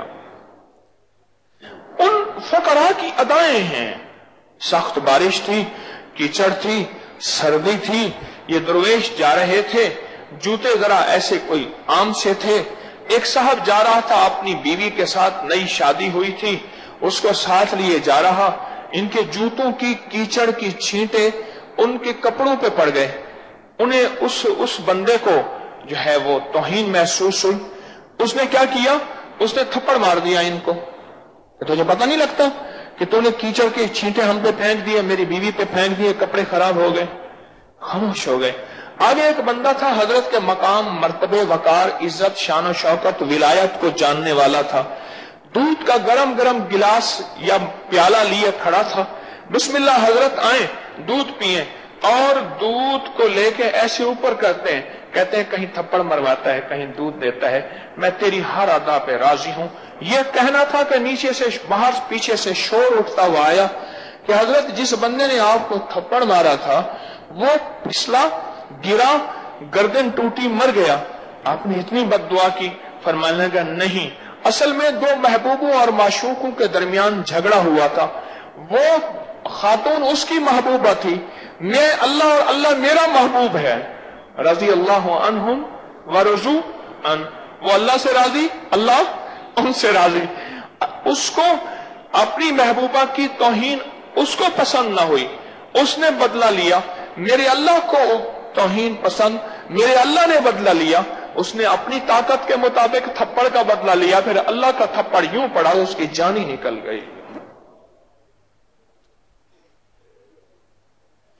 ان فقراء کی ادائیں ہیں، سخت بارش تھی، کیچڑ تھی، سردی تھی، یہ درویش جا رہے تھے، جوتے ذرا ایسے کوئی عام سے تھے۔ ایک صاحب جا رہا تھا اپنی بیوی کے ساتھ، نئی شادی ہوئی تھی، اس کو ساتھ لیے جا رہا، ان کے جوتوں کی کیچڑ کی چھینٹیں ان کے کپڑوں پہ پڑ گئے۔ انہیں اس بندے کو جو ہے وہ توہین محسوس ہوئی۔ اس نے کیا کیا؟ اس نے تھپڑ مار دیا ان کو، تجھے پتہ نہیں لگتا کہ تو نے کیچڑ کے چھینٹے ہم پہ پھینک دیے، میری بیوی پہ پھینک دیے، کپڑے خراب ہو گئے، خاموش ہو گئے۔ آگے ایک بندہ تھا حضرت کے مقام، مرتبے، وقار، عزت، شان و شوکت، ولایت کو جاننے والا تھا، دودھ کا گرم گرم گلاس یا پیالہ لیے کھڑا تھا، بسم اللہ حضرت آئیں دودھ پیئیں، اور دودھ کو لے کے ایسے اوپر کرتے ہیں، کہتے ہیں کہیں تھپڑ مرواتا ہے، کہیں دودھ دیتا ہے، میں تیری ہر ادا پہ راضی ہوں۔ یہ کہنا تھا کہ نیچے سے باہر پیچھے سے شور اٹھتا ہوا آیا کہ حضرت جس بندے نے آپ کو تھپڑ مارا تھا وہ پھسلا، گرا، گردن ٹوٹی، مر گیا، آپ نے اتنی بد دعا کی۔ فرمانے لگا نہیں، اصل میں 2 محبوبوں اور معشوقوں کے درمیان جھگڑا ہوا تھا، وہ خاتون اس کی محبوبہ تھی، میں اللہ اور اللہ میرا محبوب ہے، رضی اللہ عنہم ورضوا عنہ، وہ اللہ سے راضی، اللہ ان سے راضی۔ اس کو اپنی محبوبہ کی توہین اس کو پسند نہ ہوئی، اس نے بدلہ لیا۔ میرے اللہ کو توہین پسند، میرے اللہ نے بدلہ لیا، اس نے اپنی طاقت کے مطابق تھپڑ کا بدلہ لیا، پھر اللہ کا تھپڑ یوں پڑا اس کی جان ہی نکل گئی۔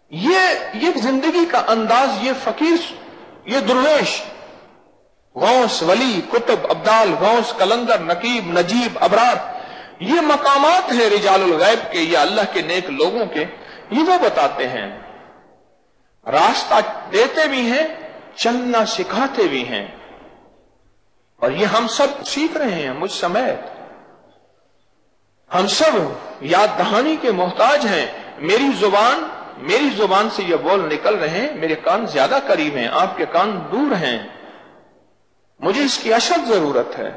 یہ زندگی کا انداز، یہ فقیر، یہ درویش، غوث، ولی، کتب، ابدال، غوث، کلندر، نقیب، نجیب، ابرار، یہ مقامات ہیں رجال الغیب کے یا اللہ کے نیک لوگوں کے. یہ وہ بتاتے ہیں، راستہ دیتے بھی ہیں، چلنا سکھاتے بھی ہیں. اور یہ ہم سب سیکھ رہے ہیں، مجھ سمیت. ہم سب یاد دہانی کے محتاج ہیں. میری زبان سے یہ بول نکل رہے ہیں، میرے کان زیادہ قریب ہیں، آپ کے کان دور ہیں. مجھے اس کی اشد ضرورت ہے.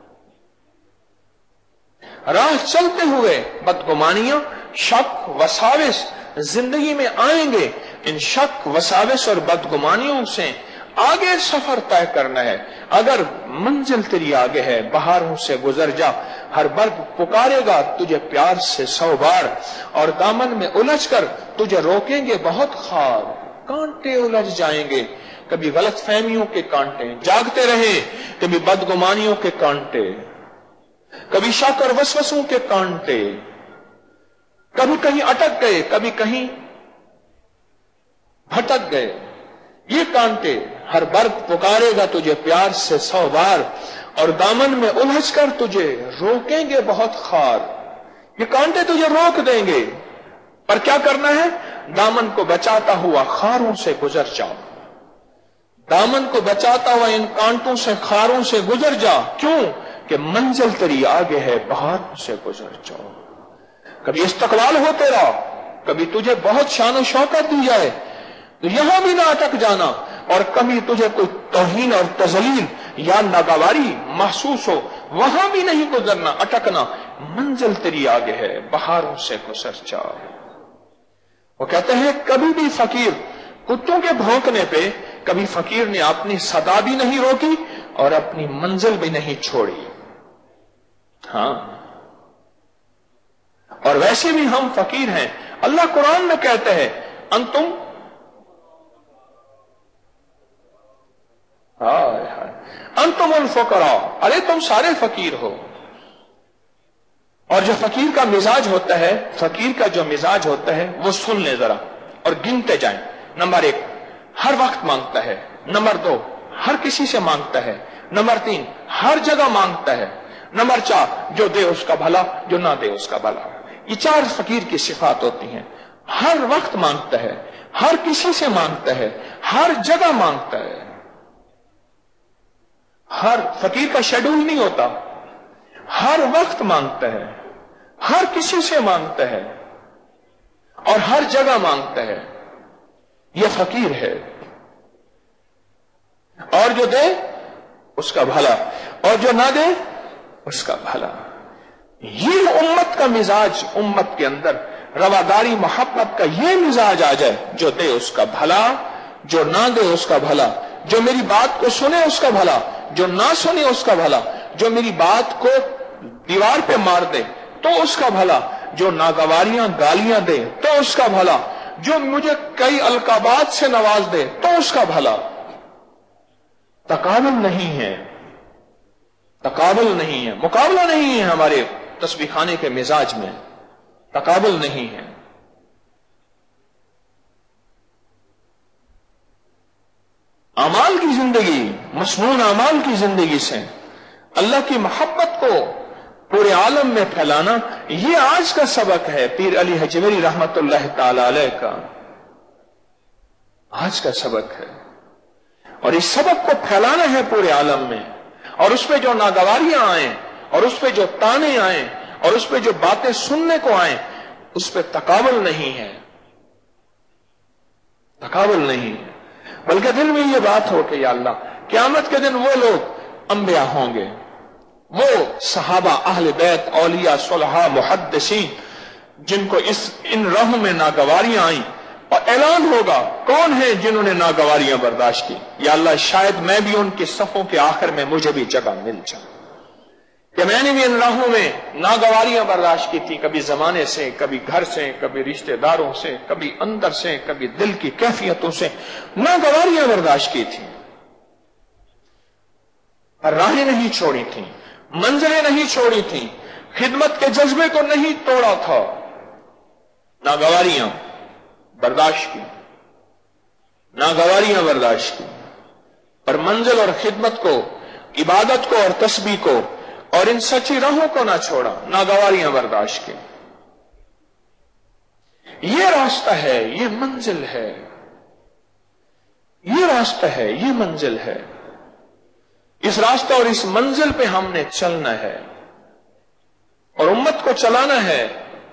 راہ چلتے ہوئے بدگمانیاں، شک، وساوس زندگی میں آئیں گے. ان شک، وساوس اور بدگمانیوں سے آگے سفر طے کرنا ہے. اگر منزل تیری آگے ہے، بہاروں سے گزر جا. ہر برگ پکارے گا تجھے پیار سے 100 بار، اور دامن میں الجھ کر تجھے روکیں گے بہت خار. کانٹے الجھ جائیں گے، کبھی غلط فہمیوں کے کانٹے جاگتے رہے، کبھی بدگمانیوں کے کانٹے، کبھی شک اور وسوسوں کے کانٹے، کبھی کہیں اٹک گئے، کبھی کہیں بھٹک گئے. یہ کانٹے ہر برگ پکارے گا تجھے پیار سے 100 بار، اور دامن میں الجھ کر تجھے روکیں گے بہت خار. یہ کانٹے تجھے روک دیں گے، پر کیا کرنا ہے؟ دامن کو بچاتا ہوا خاروں سے گزر جاؤ. دامن کو بچاتا ہوا ان کانٹوں سے، خاروں سے گزر جا. کیوں کہ منزل تیری آگے ہے، بہاروں سے گزر جاؤ. کبھی استقبال ہو تیرا، کبھی تجھے بہت شان و شوکت دی جائے تو یہاں بھی نہ اٹک جانا، اور کبھی تجھے کوئی توہین اور تذلیل یا ناگواری محسوس ہو، وہاں بھی نہیں گزرنا، اٹکنا. منزل تیری آگے ہے، بہاروں سے گزر جاؤ. وہ کہتے ہیں کبھی بھی فقیر کتوں کے بھونکنے پہ کبھی فقیر نے اپنی صدا بھی نہیں روکی اور اپنی منزل بھی نہیں چھوڑی. ہاں، اور ویسے بھی ہم فقیر ہیں. اللہ قرآن میں کہتے ہیں انتم الفقراء، ارے تم سارے فقیر ہو. اور جو فقیر کا مزاج ہوتا ہے، فقیر کا جو مزاج ہوتا ہے وہ سن لیں ذرا اور گنتے جائیں. نمبر 1، ہر وقت مانگتا ہے. نمبر 2، ہر کسی سے مانگتا ہے. نمبر 3، ہر جگہ مانگتا ہے. نمبر 4، جو دے اس کا بھلا، جو نہ دے اس کا بھلا. یہ 4 فقیر کی صفات ہوتی ہیں. ہر وقت مانگتا ہے، ہر کسی سے مانگتا ہے، ہر جگہ مانگتا ہے. ہر فقیر کا شیڈول نہیں ہوتا، ہر وقت مانگتا ہے، ہر کسی سے مانگتا ہے اور ہر جگہ مانگتا ہے. یہ فقیر ہے. اور جو دے اس کا بھلا، اور جو نہ دے اس کا بھلا. یہ امت کا مزاج، امت کے اندر رواداری محبت کا یہ مزاج آ جائے، جو دے اس کا بھلا، جو نہ دے اس کا بھلا، جو میری بات کو سنے اس کا بھلا، جو نہ سنے اس کا بھلا، جو میری بات کو دیوار پہ مار دے تو اس کا بھلا، جو ناگواریاں گالیاں دے تو اس کا بھلا، جو مجھے کئی القابات سے نواز دے تو اس کا بھلا. تقابل نہیں ہے، تقابل نہیں ہے، مقابلہ نہیں ہے. ہمارے تسبیح خانے کے مزاج میں تقابل نہیں ہے. اعمال کی زندگی، مسنون اعمال کی زندگی سے اللہ کی محبت کو پورے عالم میں پھیلانا، یہ آج کا سبق ہے پیر علی حجویری رحمت اللہ تعالی علیہ کا. آج کا سبق ہے، اور اس سبق کو پھیلانا ہے پورے عالم میں. اور اس پہ جو ناگواریاں آئیں، اور اس پہ جو تانے آئیں، اور اس پہ جو باتیں سننے کو آئیں، اس پہ تقابل نہیں ہے، تقابل نہیں ہے. بلکہ دل میں یہ بات ہو کہ یا اللہ، قیامت کے دن وہ لوگ انبیاء ہوں گے، وہ صحابہ، اہل بیت، اولیاء، صلحاء، محدثین، جن کو ان راہوں میں ناگواریاں آئیں، اور اعلان ہوگا کون ہیں جنہوں نے ناگواریاں برداشت کی. یا اللہ، شاید میں بھی ان کے صفوں کے آخر میں مجھے بھی جگہ مل جائے کہ میں نے بھی ان راہوں میں ناگواریاں برداشت کی تھی، کبھی زمانے سے، کبھی گھر سے، کبھی رشتہ داروں سے، کبھی اندر سے، کبھی دل کی کیفیتوں سے ناگواریاں برداشت کی تھی، راہیں نہیں چھوڑی تھیں، منزلیں نہیں چھوڑی تھیں، خدمت کے جذبے کو نہیں توڑا تھا. ناگواریاں، बर्दाश्त की, नागवारियां बर्दाश्त की, पर मंजिल और खिदमत को, इबादत को और तस्बीह को और इन सच्ची राहों को ना छोड़ा, नागवारियां बर्दाश्त की। ये रास्ता है, ये मंजिल है, ये रास्ता है, ये मंजिल है। इस रास्ते और इस मंजिल पे हमने चलना है और उम्मत को चलाना है।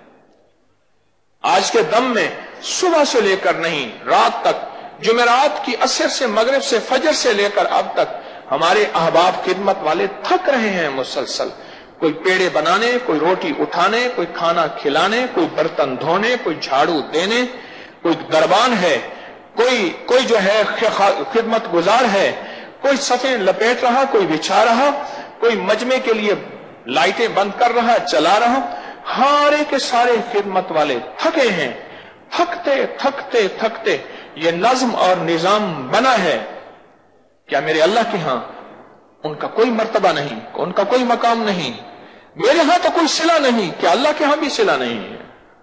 आज के दम में सुबह से लेकर नहीं, रात तक, जुमेरात की असर से, मगरिब से, फजर से लेकर अब तक हमारे अहबाब खिदमत वाले थक रहे हैं मुसलसल। कोई पेड़े बनाने, कोई रोटी उठाने, कोई खाना खिलाने, कोई बर्तन धोने, कोई झाड़ू देने, कोई दरबान है, कोई जो है खिदमत गुजार है, कोई सफ़े लपेट रहा, कोई बिछा रहा, कोई मजमे के लिए लाइटें बंद कर रहा, चला रहा। हारे के सारे खिदमत वाले थके हैं। थकते थकते थकते ये नज्म और निजाम बना है। क्या मेरे अल्लाह के यहां उनका कोई मर्तबा नहीं, उनका कोई मकाम नहीं? मेरे यहां तो कोई सिला नहीं, क्या अल्लाह के यहां भी सिला नहीं है?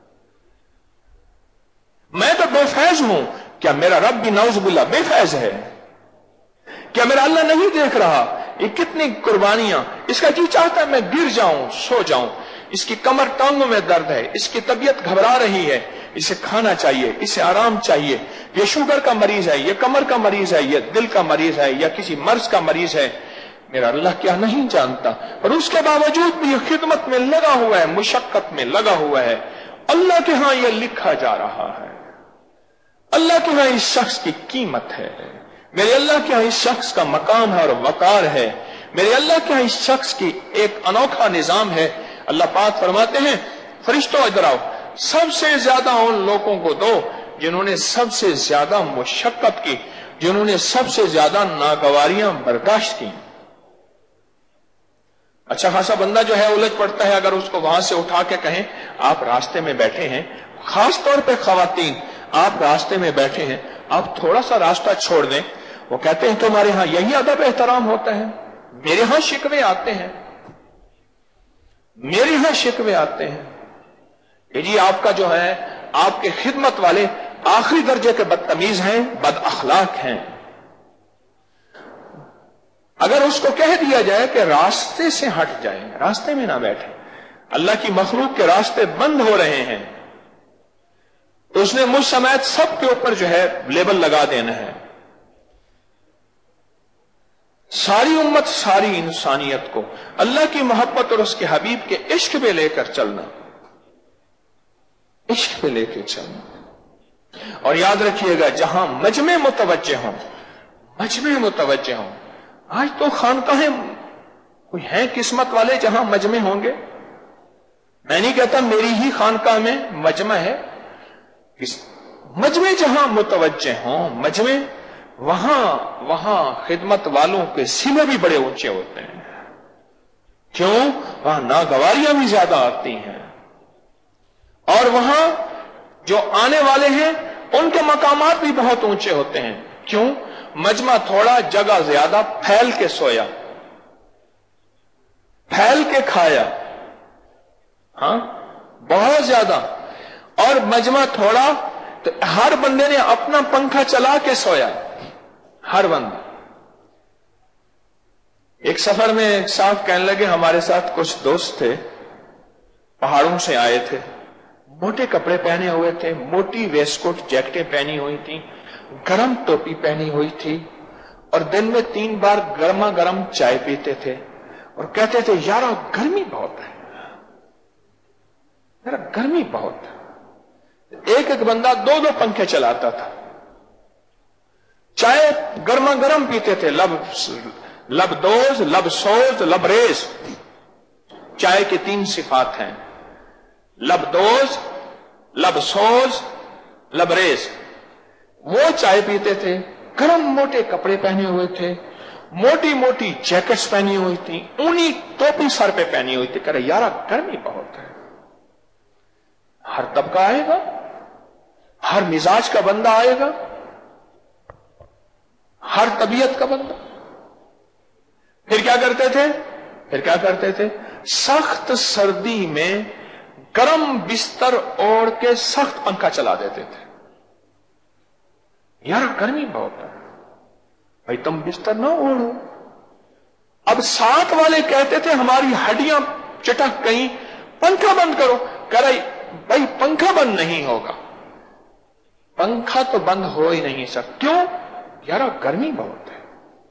मैं तो बेफैज हूं, क्या मेरा रब भी नाउज़ुबिल्लाह बेफैज है? क्या मेरा अल्लाह नहीं देख रहा? ये कितनी कुर्बानियां, इसका जी चाहता है मैं गिर जाऊं, सो जाऊं, इसकी कमर टांगों में दर्द है, इसकी तबीयत घबरा रही है, इसे खाना चाहिए, इसे आराम चाहिए, ये शुगर का मरीज है, ये कमर का मरीज है, ये दिल का मरीज है, या किसी मर्ज का मरीज है। मेरा अल्लाह क्या नहीं जानता? और उसके बावजूद भी ये खिदमत में लगा हुआ है, मुशक्कत में लगा हुआ है। अल्लाह के यहां यह लिखा जा रहा है। अल्लाह के यहां इस शख्स की कीमत है, मेरे अल्लाह के यहां इस शख्स का मकाम है और वकार है, मेरे अल्लाह के यहां इस शख्स की एक अनोखा निजाम है। अल्लाह पाक फरमाते हैं, फरिश्तों इधर आओ, सबसे ज्यादा उन लोगों को दो जिन्होंने सबसे ज्यादा मुशक्कत की, जिन्होंने सबसे ज्यादा नागवारियां बर्दाश्त की। अच्छा खासा बंदा जो है उलझ पड़ता है, अगर उसको वहां से उठा के कहें आप रास्ते में बैठे हैं, खास तौर पे खवातीन, आप रास्ते में बैठे हैं, आप थोड़ा सा रास्ता छोड़ दें, वो कहते हैं तुम्हारे यहां यही अदब एहतराम होता है? मेरे यहां शिकवे आते हैं, मेरे यहां शिकवे आते हैं कि जी आपका जो है, आपके खिदमत वाले आखिरी दर्जे के बदतमीज हैं, बद अखलाक हैं। अगर उसको कह दिया जाए कि रास्ते से हट जाए, रास्ते में ना बैठे, अल्लाह की मखलूक के रास्ते बंद हो रहे हैं, तो उसने मुझ समेत सबके ऊपर जो है लेबल लगा देना है। सारी उम्मत, सारी इंसानियत को अल्लाह की मोहब्बत और उसके हबीब के इश्क पे लेकर चलना, इश्क पे लेकर चलना। और याद रखिएगा, जहां मजमे मुतवज्जे हों, मजमे मुतवज्जे हों। आज तो खानकाहें कोई हैं किस्मत वाले जहां मजमे होंगे। मैं नहीं कहता मेरी ही खानकाह में मजमा है, मजमे जहां मुतवज्जे हों, मजमे वहां खिदमत वालों के सिले भी बड़े ऊंचे होते हैं। क्यों? वहां नागवारियां भी ज्यादा आती हैं, और वहां जो आने वाले हैं उनके मकामात भी बहुत ऊंचे होते हैं। क्यों? मजमा थोड़ा, जगह ज्यादा, फैल के सोया, फैल के खाया, हाँ बहुत ज्यादा। और मजमा थोड़ा तो हर बंदे ने अपना पंखा चला के सोया, हर बंदा। एक सफर में एक साहब कहने लगे, हमारे साथ कुछ दोस्त थे, पहाड़ों से आए थे, मोटे कपड़े पहने हुए थे, मोटी वेस्टकोट जैकेटें पहनी हुई थी, गरम टोपी पहनी हुई थी, और दिन में 3 बार गर्मा गर्म चाय पीते थे, और कहते थे यार गर्मी बहुत है, यार गर्मी बहुत है। एक एक बंदा 2-2 पंखे चलाता था, चाय गर्मा गर्म पीते थे, लबदोज, लबसोज, लबरेज। चाय की 3 सिफात हैं, लबदोज, लबसोज, लबरेज। वो चाय पीते थे, गर्म मोटे कपड़े पहने हुए थे, मोटी मोटी जैकेट्स पहनी हुई थी, ऊनी टोपी सर पे पहनी हुई थी। कह रहे यार गर्मी बहुत है। हर तबका आएगा, हर मिजाज का बंदा आएगा, हर तबीयत का बंदा। फिर क्या करते थे? सख्त सर्दी में गर्म बिस्तर ओढ़ के सख्त पंखा चला देते थे। यार गर्मी बहुत है, भाई तुम बिस्तर ना ओढ़ो। अब साथ वाले कहते थे हमारी हड्डियां चटक गई, पंखा बंद करो। कह रही भाई पंखा बंद नहीं होगा, पंखा तो बंद हो ही नहीं सकता। क्यों? यार गर्मी बहुत है,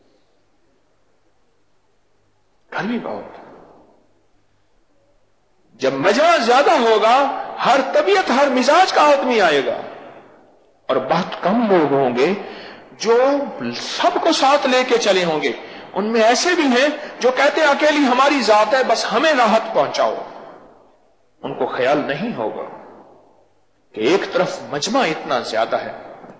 गर्मी बहुत है। जब मिजाज ज्यादा होगा, हर तबीयत हर मिजाज का आदमी आएगा, और बहुत कम लोग होंगे जो सबको साथ लेके चले होंगे। उनमें ऐसे भी हैं जो कहते हैं अकेली हमारी जात है, बस हमें राहत पहुंचाओ। उनको ख्याल नहीं होगा कि एक तरफ मजमा इतना ज्यादा है।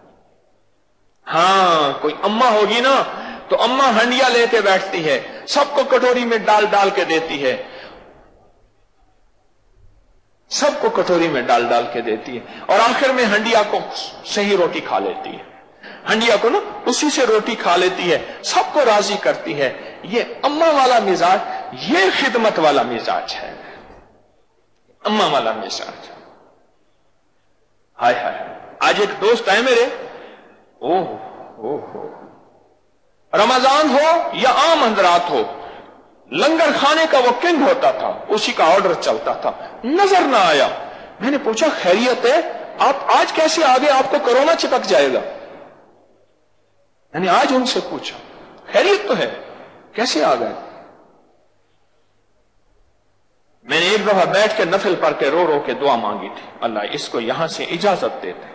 हां, कोई अम्मा होगी ना तो अम्मा हंडिया लेके बैठती है, सबको कटोरी में डाल डाल के देती है, सबको कटोरी में डाल डाल के देती है, और आखिर में हंडिया को सही रोटी खा लेती है, हंडिया को ना उसी से रोटी खा लेती है, सबको राजी करती है। ये अम्मा वाला मिजाज, ये खिदमत वाला मिजाज है, अम्मा वाला मिजाज। हाय हाय, आज एक दोस्त है मेरे, ओह, रमजान हो या आम हजरात हो, लंगर खाने का वो किंग होता था, उसी का ऑर्डर चलता था, नजर ना आया। मैंने पूछा खैरियत है, आप आज कैसे आ गए, आपको कोरोना चिपक जाएगा। मैंने आज उनसे पूछा खैरियत तो है, कैसे आ गए। मैंने एक दफा बैठ के नफिल पढ़ के रो रो के दुआ मांगी थी, अल्लाह इसको यहां से इजाजत देते।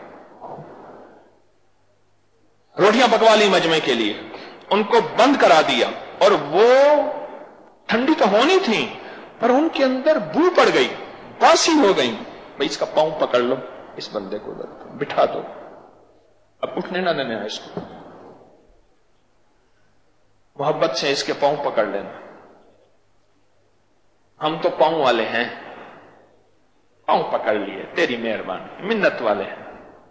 रोटियां पकवा ली मजमे के लिए, उनको बंद करा दिया, और वो ठंडी तो होनी थी पर उनके अंदर बू पड़ गई, बासी हो गई। भाई इसका पांव पकड़ लो, इस बंदे को बिठा दो, अब उठने ना देना इसको, मोहब्बत से इसके पांव पकड़ लेना। हम तो पांव वाले हैं, पांव पकड़ लिए, तेरी मेहरबानी, मिन्नत वाले हैं।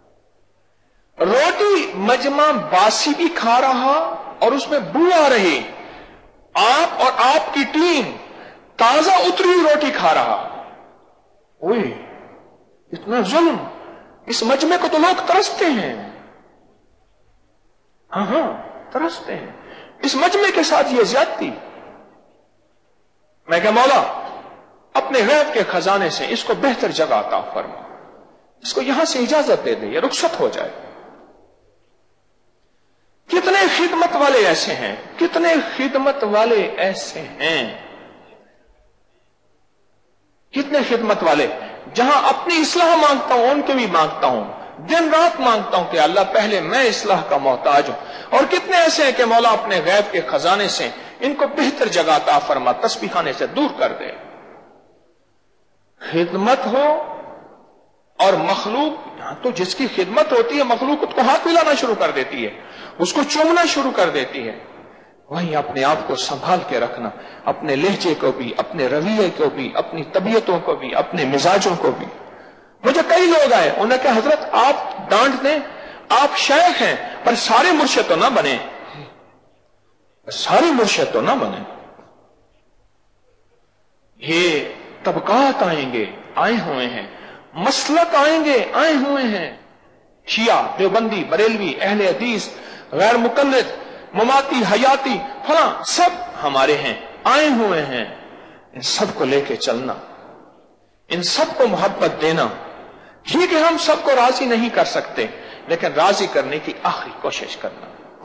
रोटी मजमा बासी भी खा रहा और उसमें बू आ रही, आप और आपकी टीम ताजा उतरी हुई रोटी खा रहा। ओए इतना जुल्म, इस मजमे को तो लोग तरसते हैं। हाँ तरसते हैं, इस मजमे के साथ ये ज्यादती। मैं क्या मौला अपने गैब के खजाने से इसको बेहतर जगह अता फरमा, इसको यहां से इजाजत दे दे, ये रुखसत हो जाए। कितने खिदमत वाले ऐसे हैं, कितने खिदमत वाले ऐसे हैं, कितने खिदमत वाले, जहां अपनी इस्लाह मांगता हूं उनके भी मांगता हूं, दिन रात मांगता हूं कि अल्लाह पहले मैं इस्लाह का मोहताज हूं। और कितने ऐसे हैं कि मौला अपने गैब के खजाने से इनको बेहतर जगह अता फरमा, तस्बीहाने से दूर कर दे। खिदमत हो और मखलूक, यहां तो जिसकी खिदमत होती है मखलूक उसको हाथ मिलाना शुरू कर देती है, उसको चूमना शुरू कर देती है। वहीं अपने आप को संभाल के रखना, अपने लहजे को भी, अपने रवैये को भी, अपनी तबीयतों को भी, अपने मिजाजों को भी। मुझे कई लोग आए, उन्होंने कहा हजरत आप डांट दें, आप शेख हैं पर सारे मुर्शिद तो ना बने, सारे मुर्शिद तो ना बने। ये तबकात आएंगे, आए हुए हैं, मसलक आएंगे, आए हुए हैं। शिया, देवबंदी, बरेलवी, अहले हदीस, गैर मुकल्लिद, ममाती, हयाती, फला, सब हमारे हैं, आए हुए हैं। इन सबको लेके चलना, इन सबको मोहब्बत देना। ठीक है हम सबको राजी नहीं कर सकते, लेकिन राजी करने की आखिरी कोशिश करना,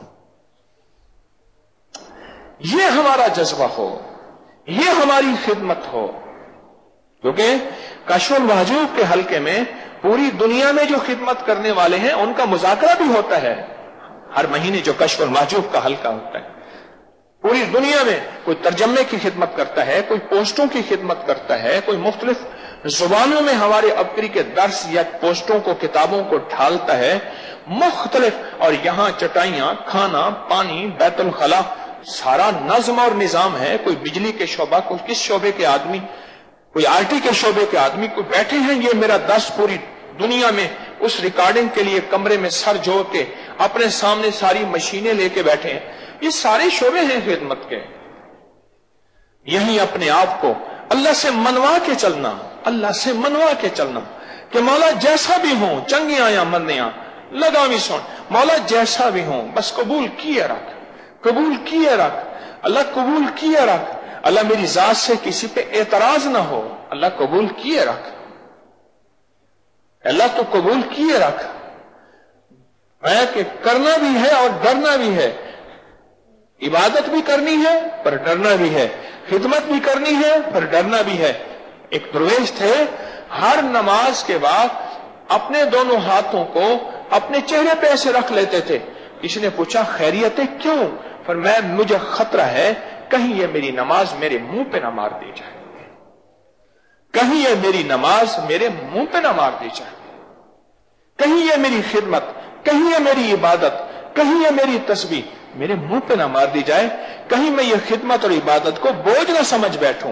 ये हमारा जज्बा हो, ये हमारी खिदमत हो। क्योंकि कश्फुल महजूब के हल्के में पूरी दुनिया में जो खिदमत करने वाले हैं उनका मुज़ाकरा भी होता है। हर महीने जो कश्फुल महजूब का हल्का होता है, पूरी दुनिया में कोई तर्जमे की खिदमत करता है, कोई पोस्टों की खिदमत करता है, कोई मुख्तलिफ जुबानों में हमारे अबकरी के दर्स या पोस्टों को, किताबों को ढालता है मुख्तलिफ। और यहां चटाइयां, खाना, पानी, बैतुल खला, सारा नज्म और निजाम है। कोई बिजली के शोबा, कोई किस शोबे के आदमी, कोई आईटी के शोबे के आदमी, कोई बैठे हैं ये मेरा दर्स पूरी दुनिया में उस रिकॉर्डिंग के लिए कमरे में सर जोड़ के अपने सामने सारी मशीनें लेके बैठे हैं। ये सारे शोबे हैं खिदमत के। यही अपने आप को अल्लाह से मनवा के चलना, अल्लाह से मनवा के चलना कि मौला जैसा भी हो, चंगियां या मंदियां लगावी सुन, مولا جیسا بھی ہوں بس قبول کیے رکھ، قبول کیے رکھ اللہ، قبول کیے رکھ اللہ، میری ذات سے کسی پہ اعتراض نہ ہو اللہ، قبول کیے رکھ اللہ، تو قبول کیے رکھ۔ میں کہ کرنا بھی ہے اور ڈرنا بھی ہے، عبادت بھی کرنی ہے پر ڈرنا بھی ہے، خدمت بھی کرنی ہے پر ڈرنا بھی ہے۔ ایک درویش تھے، ہر نماز کے بعد اپنے دونوں ہاتھوں کو اپنے چہرے پہ ایسے رکھ لیتے تھے۔ کسی نے پوچھا خیریت ہے کیوں؟ فرمایا مجھے خطرہ ہے کہیں یہ میری نماز میرے منہ پہ نہ مار دی جائے، کہیں یہ میری نماز میرے منہ پہ نہ مار دی جائے، کہیں یہ میری خدمت، کہیں یہ میری عبادت، کہیں یہ میری تسبیح میرے منہ پہ نہ مار دی جائے، کہیں میں یہ خدمت اور عبادت کو بوجھ نہ سمجھ بیٹھوں،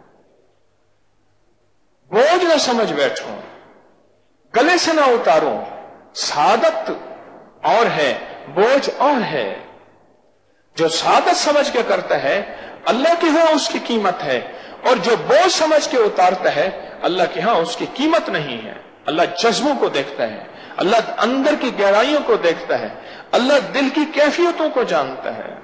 بوجھ نہ سمجھ بیٹھوں، گلے سے نہ اتاروں۔ سعادت اور ہے، بوجھ اور ہے۔ جو سعادت سمجھ کے کرتا ہے اللہ کے ہاں اس کی قیمت ہے، اور جو بوجھ سمجھ کے اتارتا ہے اللہ کے ہاں اس کی قیمت نہیں ہے۔ اللہ جذبوں کو دیکھتا ہے، اللہ اندر کی گہرائیوں کو دیکھتا ہے، اللہ دل کی کیفیتوں کو جانتا ہے۔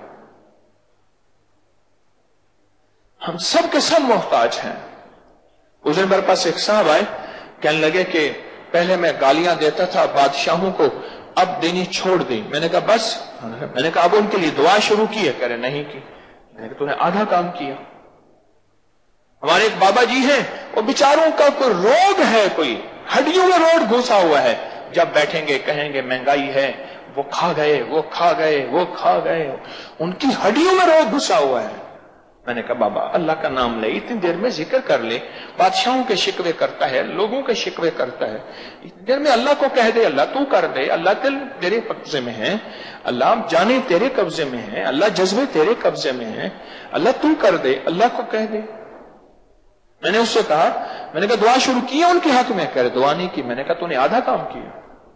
ہم سب کے سب محتاج ہیں۔ اس دن میرے پاس ایک صاحب آئے، کہنے لگے کہ پہلے میں گالیاں دیتا تھا بادشاہوں کو، اب دینی چھوڑ دی۔ میں نے کہا بس؟ میں نے کہا اب ان کے لیے دعا شروع کی ہے؟ کہہ رہے نہیں کی۔ میں نے کہا تو نے آدھا کام کیا۔ ہمارے ایک بابا جی ہیں، وہ بیچاروں کا کوئی روگ ہے، کوئی ہڈیوں میں روگ گھسا ہوا ہے، جب بیٹھیں گے کہیں گے مہنگائی ہے، وہ کھا گئے، وہ کھا گئے، وہ کھا گئے، ان کی ہڈیوں میں روگ گھسا ہوا ہے۔ میں نے کہا بابا اللہ کا نام لے، اتنی دیر میں ذکر کر لے، بادشاہوں کے شکوے کرتا ہے، لوگوں کے شکوے کرتا ہے، اتنی دیر میں اللہ کو کہہ دے اللہ تو کر دے، اللہ دل تیرے قبضے میں ہے، اللہ جانے تیرے قبضے میں ہے، اللہ جذبے تیرے قبضے میں ہے، اللہ تو کر دے، اللہ کو کہہ دے۔ میں نے اس سے کہا، میں نے کہا دعا شروع کی ہے ان کے حق میں؟ کہہ رہے دعا نہیں کی۔ میں نے کہا تو نے آدھا کام کیا۔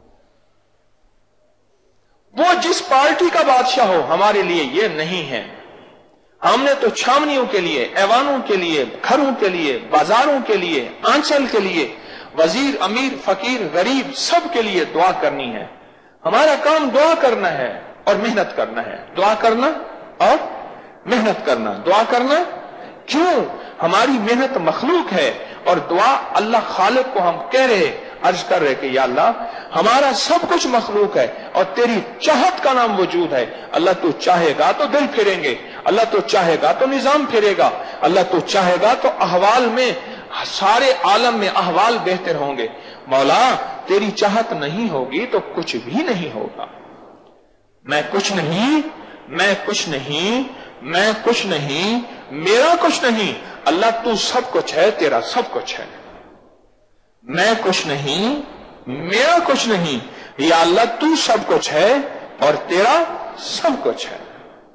وہ جس پارٹی کا بادشاہ ہو ہمارے لیے یہ نہیں ہے۔ ہم نے تو چھاونیوں کے لیے، ایوانوں کے لیے، گھروں کے لیے، بازاروں کے لیے، آنچل کے لیے، وزیر، امیر، فقیر، غریب، سب کے لیے دعا کرنی ہے۔ ہمارا کام دعا کرنا ہے اور محنت کرنا ہے، دعا کرنا اور محنت کرنا، دعا کرنا۔ کیوں؟ ہماری محنت مخلوق ہے اور دعا اللہ خالق کو ہم کہہ رہے، عرض کر رہے کہ یا اللہ ہمارا سب کچھ مخلوق ہے اور تیری چاہت کا نام وجود ہے۔ اللہ تو چاہے گا تو دل پھریں گے، اللہ تو چاہے گا تو نظام پھرے گا، اللہ تو چاہے گا تو احوال میں، سارے عالم میں احوال بہتر ہوں گے۔ مولا تیری چاہت نہیں ہوگی تو کچھ بھی نہیں ہوگا۔ میں کچھ نہیں، میں کچھ نہیں، میں کچھ نہیں، میرا کچھ نہیں، اللہ تو سب کچھ ہے، تیرا سب کچھ ہے۔ میں کچھ نہیں، میرا کچھ نہیں، یا اللہ تو سب کچھ ہے اور تیرا سب کچھ ہے۔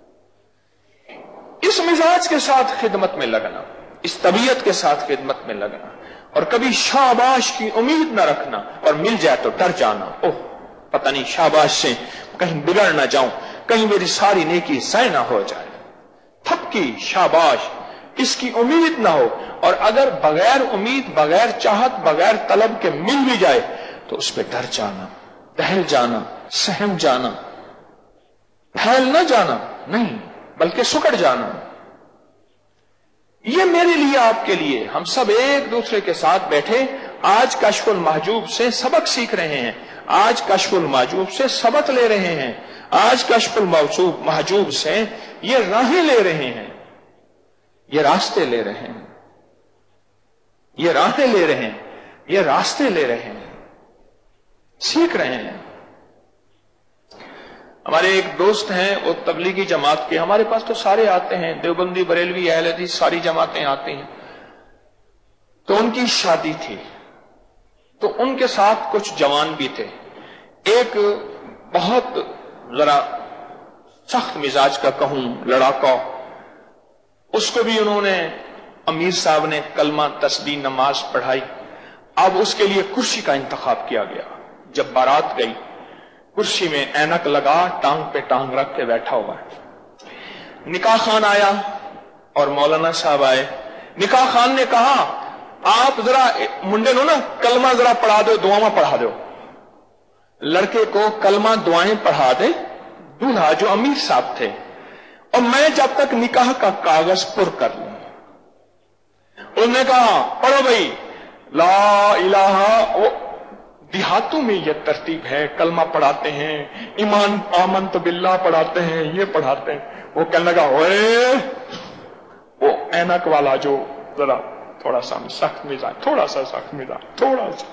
اس مزاج کے ساتھ خدمت میں لگنا، اس طبیعت کے ساتھ خدمت میں لگنا، اور کبھی شاباش کی امید نہ رکھنا، اور مل جائے تو ڈر جانا، اوہ پتہ نہیں شاباش سے کہیں بگڑ نہ جاؤں، کہیں میری ساری نیکی ضائع نہ ہو جائے۔ تھپکی شاباش، اس کی امید نہ ہو، اور اگر بغیر امید، بغیر چاہت، بغیر طلب کے مل بھی جائے تو اس پہ ڈر جانا، دہل جانا، سہم جانا، پھیل نہ جانا، نہیں بلکہ سکڑ جانا۔ یہ میرے لیے، آپ کے لیے، ہم سب ایک دوسرے کے ساتھ بیٹھے آج کشف المحجوب سے سبق سیکھ رہے ہیں، آج کشف المحجوب سے سبق لے رہے ہیں، آج کشف المحجوب سے یہ راہیں لے رہے ہیں، یہ راستے لے رہے ہیں، یہ راہیں لے رہے ہیں، یہ راستے لے رہے ہیں، سیکھ رہے ہیں۔ ہمارے ایک دوست ہیں، وہ تبلیغی جماعت کے، ہمارے پاس تو سارے آتے ہیں، دیوبندی، بریلوی، اہل حدیث، ساری جماعتیں آتی ہیں۔ تو ان کی شادی تھی، تو ان کے ساتھ کچھ جوان بھی تھے۔ ایک بہت ذرا سخت مزاج کا کہوں، لڑاکا، اس کو بھی انہوں نے، امیر صاحب نے کلمہ تسبیح نماز پڑھائی۔ اب اس کے لیے کرسی کا انتخاب کیا گیا۔ جب بارات گئی، کرسی میں اینک لگا، ٹانگ پہ ٹانگ رکھ کے بیٹھا ہوا ہے۔ نکاح خان آیا اور مولانا صاحب آئے۔ نکاح خان نے کہا آپ ذرا منڈے نو نا کلمہ ذرا پڑھا دو، دعا میں پڑھا دو۔ लड़के को कलमा दुआएं पढ़ा दे दूल्हा जो अमीर साहब थे, और मैं जब तक निकाह का कागज पुर कर लूं। उन्होंने कहा पढ़ो भाई ला इलाहा। वो देहातों में ये तरतीब है, कलमा पढ़ाते हैं, ईमान आमन तो बिल्ला पढ़ाते हैं, ये पढ़ाते हैं। वो कहने लगा ओए, वो ऐनक वाला जो जरा थोड़ा सा सख्त मिजाज, थोड़ा सा सख्त मिजाज, थोड़ा सा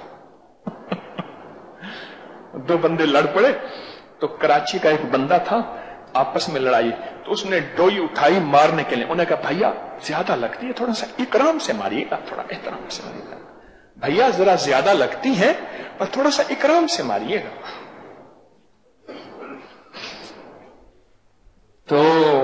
दो बंदे लड़ पड़े। तो कराची का एक बंदा था, आपस में लड़ाई, तो उसने डोई उठाई मारने के लिए। उन्होंने कहा भैया ज्यादा लगती है, थोड़ा सा इकराम से मारिएगा, थोड़ा एहतराम से मारिएगा। भैया जरा ज्यादा लगती है पर थोड़ा सा इकराम से मारिएगा। तो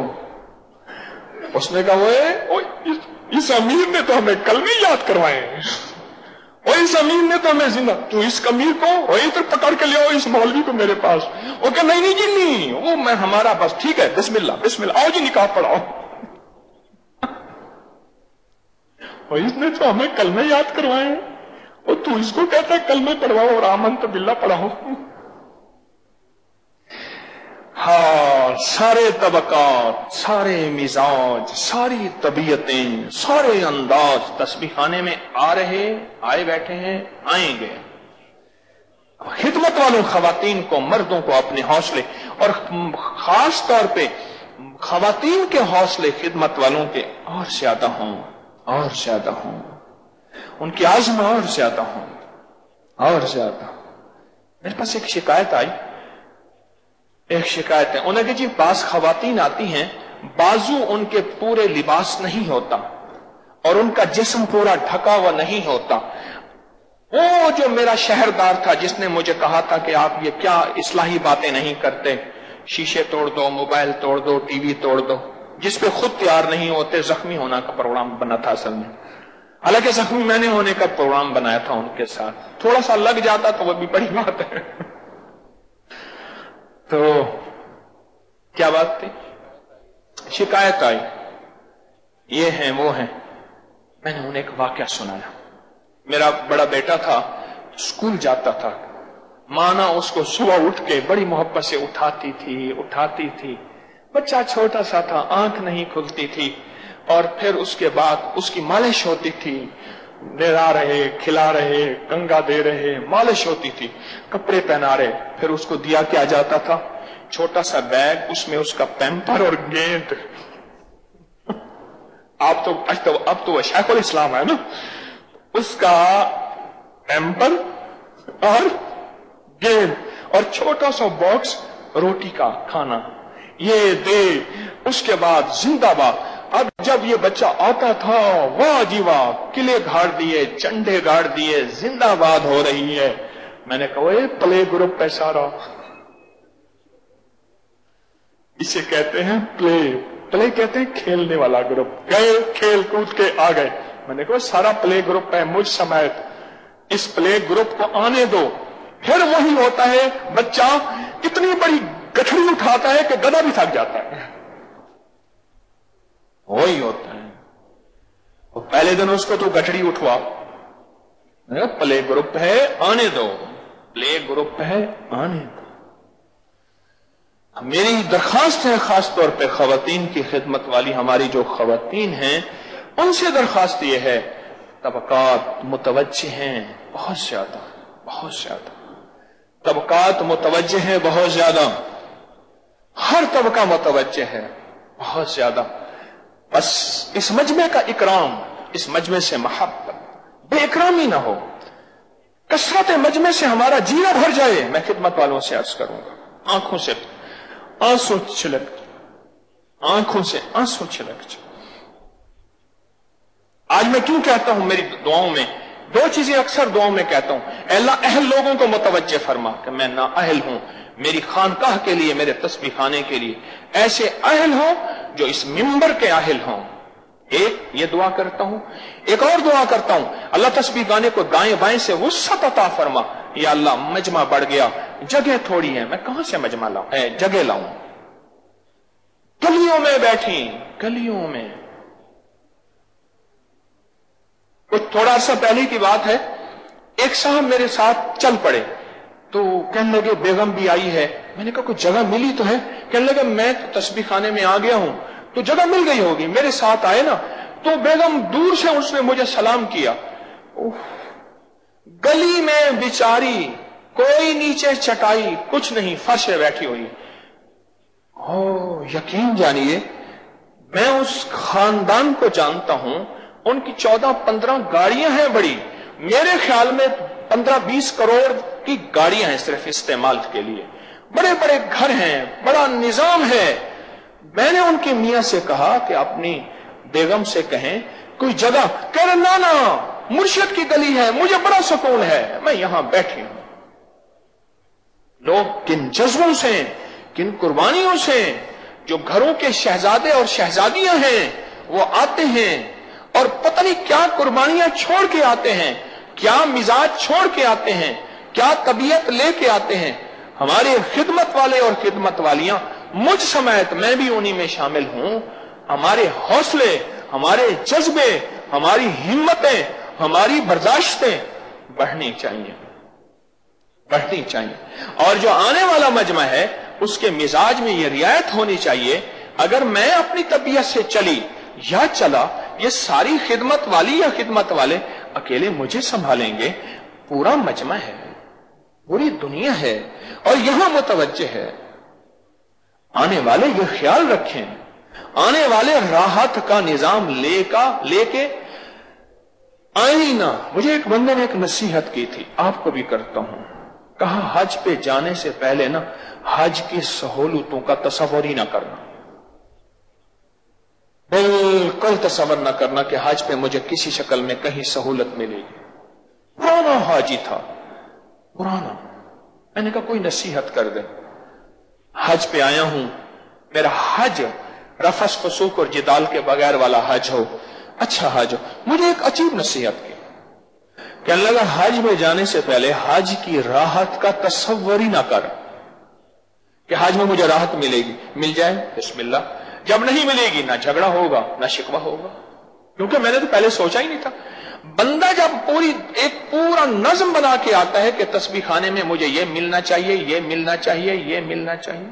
उसने कहा वो इस अमीर ने तो हमें कलमे याद करवाए, और इस अमीर ने तो हमें जिंदा, तू इस अमीर को वही तो पकड़ के ले आओ, इस मौलवी को मेरे पास। वो कहा नहीं जी नहीं, वो मैं हमारा बस ठीक है, बिस्मिल्लाह बिस्मिल्लाह, आओ जी निकाह पढ़ाओ। और इसने तो हमें कलमे याद करवाए, और तू इसको कहता है कलमे पढ़वाओ और आमन तो बिल्ला पढ़ाओ। हाँ, सारे तबकात, सारे मिजाज, सारी तबीयतें, सारे अंदाज तस्बीह खाने में आ रहे, आए बैठे हैं, आएंगे। खिदमत वालों खवातीन को, मर्दों को अपने हौसले, और खास तौर पे खवातीन के हौसले खिदमत वालों के और ज्यादा हों, और ज्यादा हों, उनकी आज़म और ज्यादा हों, और ज्यादा। मेरे पास एक शिकायत आई, एक शिकायत है। उन्हें कि जी बास खवातीन आती हैं, बाजू उनके पूरे लिबास नहीं होता और उनका जिस्म पूरा ढका हुआ नहीं होता। वो जो मेरा शहरदार था जिसने मुझे कहा था कि आप ये क्या इस्लाही बातें नहीं करते, शीशे तोड़ दो, मोबाइल तोड़ दो, टीवी तोड़ दो, जिस पे खुद तैयार नहीं होते, जख्मी होना का प्रोग्राम बना था असल में। हालांकि जख्मी मैंने होने का प्रोग्राम बनाया था उनके साथ, थोड़ा सा लग जाता तो वो भी बड़ी बात है। तो क्या बात थी, शिकायत आई, ये हैं वो हैं। मैंने उन्हें एक वाकया सुनाया। मेरा बड़ा बेटा था, स्कूल जाता था, माना उसको सुबह उठ के बड़ी मोहब्बत से उठाती थी। बच्चा छोटा सा था, आंख नहीं खुलती थी, और फिर उसके बाद उसकी मालिश होती थी, नहला रहे, खिला रहे, गंगा दे रहे, मालिश होती थी, कपड़े पहना रहे। फिर उसको दिया क्या जाता था, छोटा सा बैग, उसमें उसका पैम्पर और गेंद। अब तो शेखुल इस्लाम है ना, उसका पैम्पर और गेंद और छोटा सा बॉक्स रोटी का खाना, ये दे। उसके बाद जिंदाबाद। अब जब ये बच्चा आता था, वाह जी वाह, किले गाड़ दिए, झंडे गाड़ दिए, जिंदाबाद हो रही है। मैंने कहा ये प्ले ग्रुप है सारा, इसे कहते हैं प्ले कहते हैं खेलने वाला ग्रुप। गए, खेल कूद के आ गए। मैंने कहा सारा प्ले ग्रुप है, मुझ समेत, इस प्ले ग्रुप को आने दो। फिर वही होता है, बच्चा इतनी बड़ी गठरी उठाता है कि गधा भी थक जाता है, वही होता है। और पहले दिन उसको तो गठरी उठवा, प्ले ग्रुप है आने दो, प्ले ग्रुप है आने दो। मेरी दरखास्त है खास तौर पे खवातीन की खिदमत वाली हमारी जो खवातीन हैं, उनसे दरखास्त ये है, तबकात मुतवज्जे हैं बहुत ज्यादा, बहुत ज्यादा तबकात मुतवज्जे हैं, बहुत ज्यादा, हर तबका मुतवज्जे है बहुत ज्यादा। बस इस मजमे का इकराम, इस मजमे से मोहब्बत, बेइकरामी ना हो, कसरत मजमे से हमारा जीना भर जाए। मैं खिदमत वालों से अर्ज करूंगा, आंखों से आंसू छिलक, आंखों से आंसू छिलक। आज मैं क्यों कहता हूं, मेरी दुआओं में दो चीजें अक्सर दुआओं में कहता हूं, अल्लाह अहल लोगों को मुतवज्जे फरमा कि मैं ना अहल हूं, मेरी खानकाह के लिए, मेरे तस्बीह खाने के लिए ऐसे अहल हों जो इस मिंबर के अहल हों। एक ये दुआ करता हूं, एक और दुआ करता हूं, अल्लाह तस्बीह गाने को दाएं बाएं से वुसअत अता फरमा। या अल्लाह मजमा बढ़ गया, जगह थोड़ी है, मैं कहां से मजमा लाऊं, जगह लाऊं। गलियों में बैठी, गलियों में। कुछ थोड़ा सा पहले की बात है, एक साहब मेरे साथ चल पड़े, تو کہنے لگے بیگم بھی آئی ہے. میں نے کہا کوئی جگہ ملی تو ہے؟ کہنے لگے میں تو تسبیح خانے میں آ گیا ہوں تو جگہ مل گئی ہوگی, میرے ساتھ آئے نا. تو بیگم دور سے اس نے مجھے سلام کیا. گلی میں بیچاری, کوئی نیچے چٹائی کچھ نہیں, فرش پہ بیٹھی ہوئی. یقین جانیے میں اس خاندان کو جانتا ہوں, ان کی 14-15 گاڑیاں ہیں بڑی, میرے خیال میں 15-20 کروڑ کی گاڑیاں ہیں صرف استعمال کے لیے, بڑے بڑے گھر ہیں, بڑا نظام ہے. میں نے ان کے میاں سے کہا کہ اپنی بیگم سے کہیں کوئی جگہ. کہہ رہے نا مرشد کی گلی ہے, مجھے بڑا سکون ہے, میں یہاں بیٹھی ہوں. لوگ کن جذبوں سے, کن قربانیوں سے, جو گھروں کے شہزادے اور شہزادیاں ہیں وہ آتے ہیں اور پتہ نہیں کیا قربانیاں چھوڑ کے آتے ہیں, کیا مزاج چھوڑ کے آتے ہیں, کیا طبیعت لے کے آتے ہیں. ہمارے خدمت والے اور خدمت والیاں, مجھ سمیت میں بھی انہی میں شامل ہوں, ہمارے حوصلے, ہمارے جذبے, ہماری ہمتیں, ہماری برداشتیں بڑھنی چاہیے, بڑھنی چاہیے. اور جو آنے والا مجمع ہے اس کے مزاج میں یہ رعایت ہونی چاہیے, اگر میں اپنی طبیعت سے چلی یا چلا, یہ ساری خدمت والی یا خدمت والے اکیلے مجھے سنبھالیں گے. پورا مجمع ہے, پوری دنیا ہے اور یہاں متوجہ ہے. آنے والے یہ خیال رکھیں, آنے والے راحت کا نظام لے کے آئیں نہ. مجھے ایک بندے نے ایک نصیحت کی تھی, آپ کو بھی کرتا ہوں. کہا حج پہ جانے سے پہلے نا حج کی سہولتوں کا تصور ہی نہ کرنا, بالکل تصور نہ کرنا کہ حج پہ مجھے کسی شکل میں کہیں سہولت ملے گی. پرانا حاجی تھا, پرانا. میں نے کہا کوئی نصیحت کر دے, حج پہ آیا ہوں, میرا حج رفث فسوق اور جدال کے بغیر والا حج ہو, اچھا حج ہو. مجھے ایک عجیب نصیحت کی, کہنے لگا حج میں جانے سے پہلے حج کی راحت کا تصور ہی نہ کر کہ حج میں مجھے راحت ملے گی. مل جائے بسم اللہ, جب نہیں ملے گی نہ جھگڑا ہوگا نہ شکوہ ہوگا, کیونکہ میں نے تو پہلے سوچا ہی نہیں تھا. بندہ جب ایک پورا نظم بنا کے آتا ہے کہ تسبیح خانے میں مجھے یہ ملنا چاہیے, یہ ملنا چاہیے, یہ ملنا چاہیے.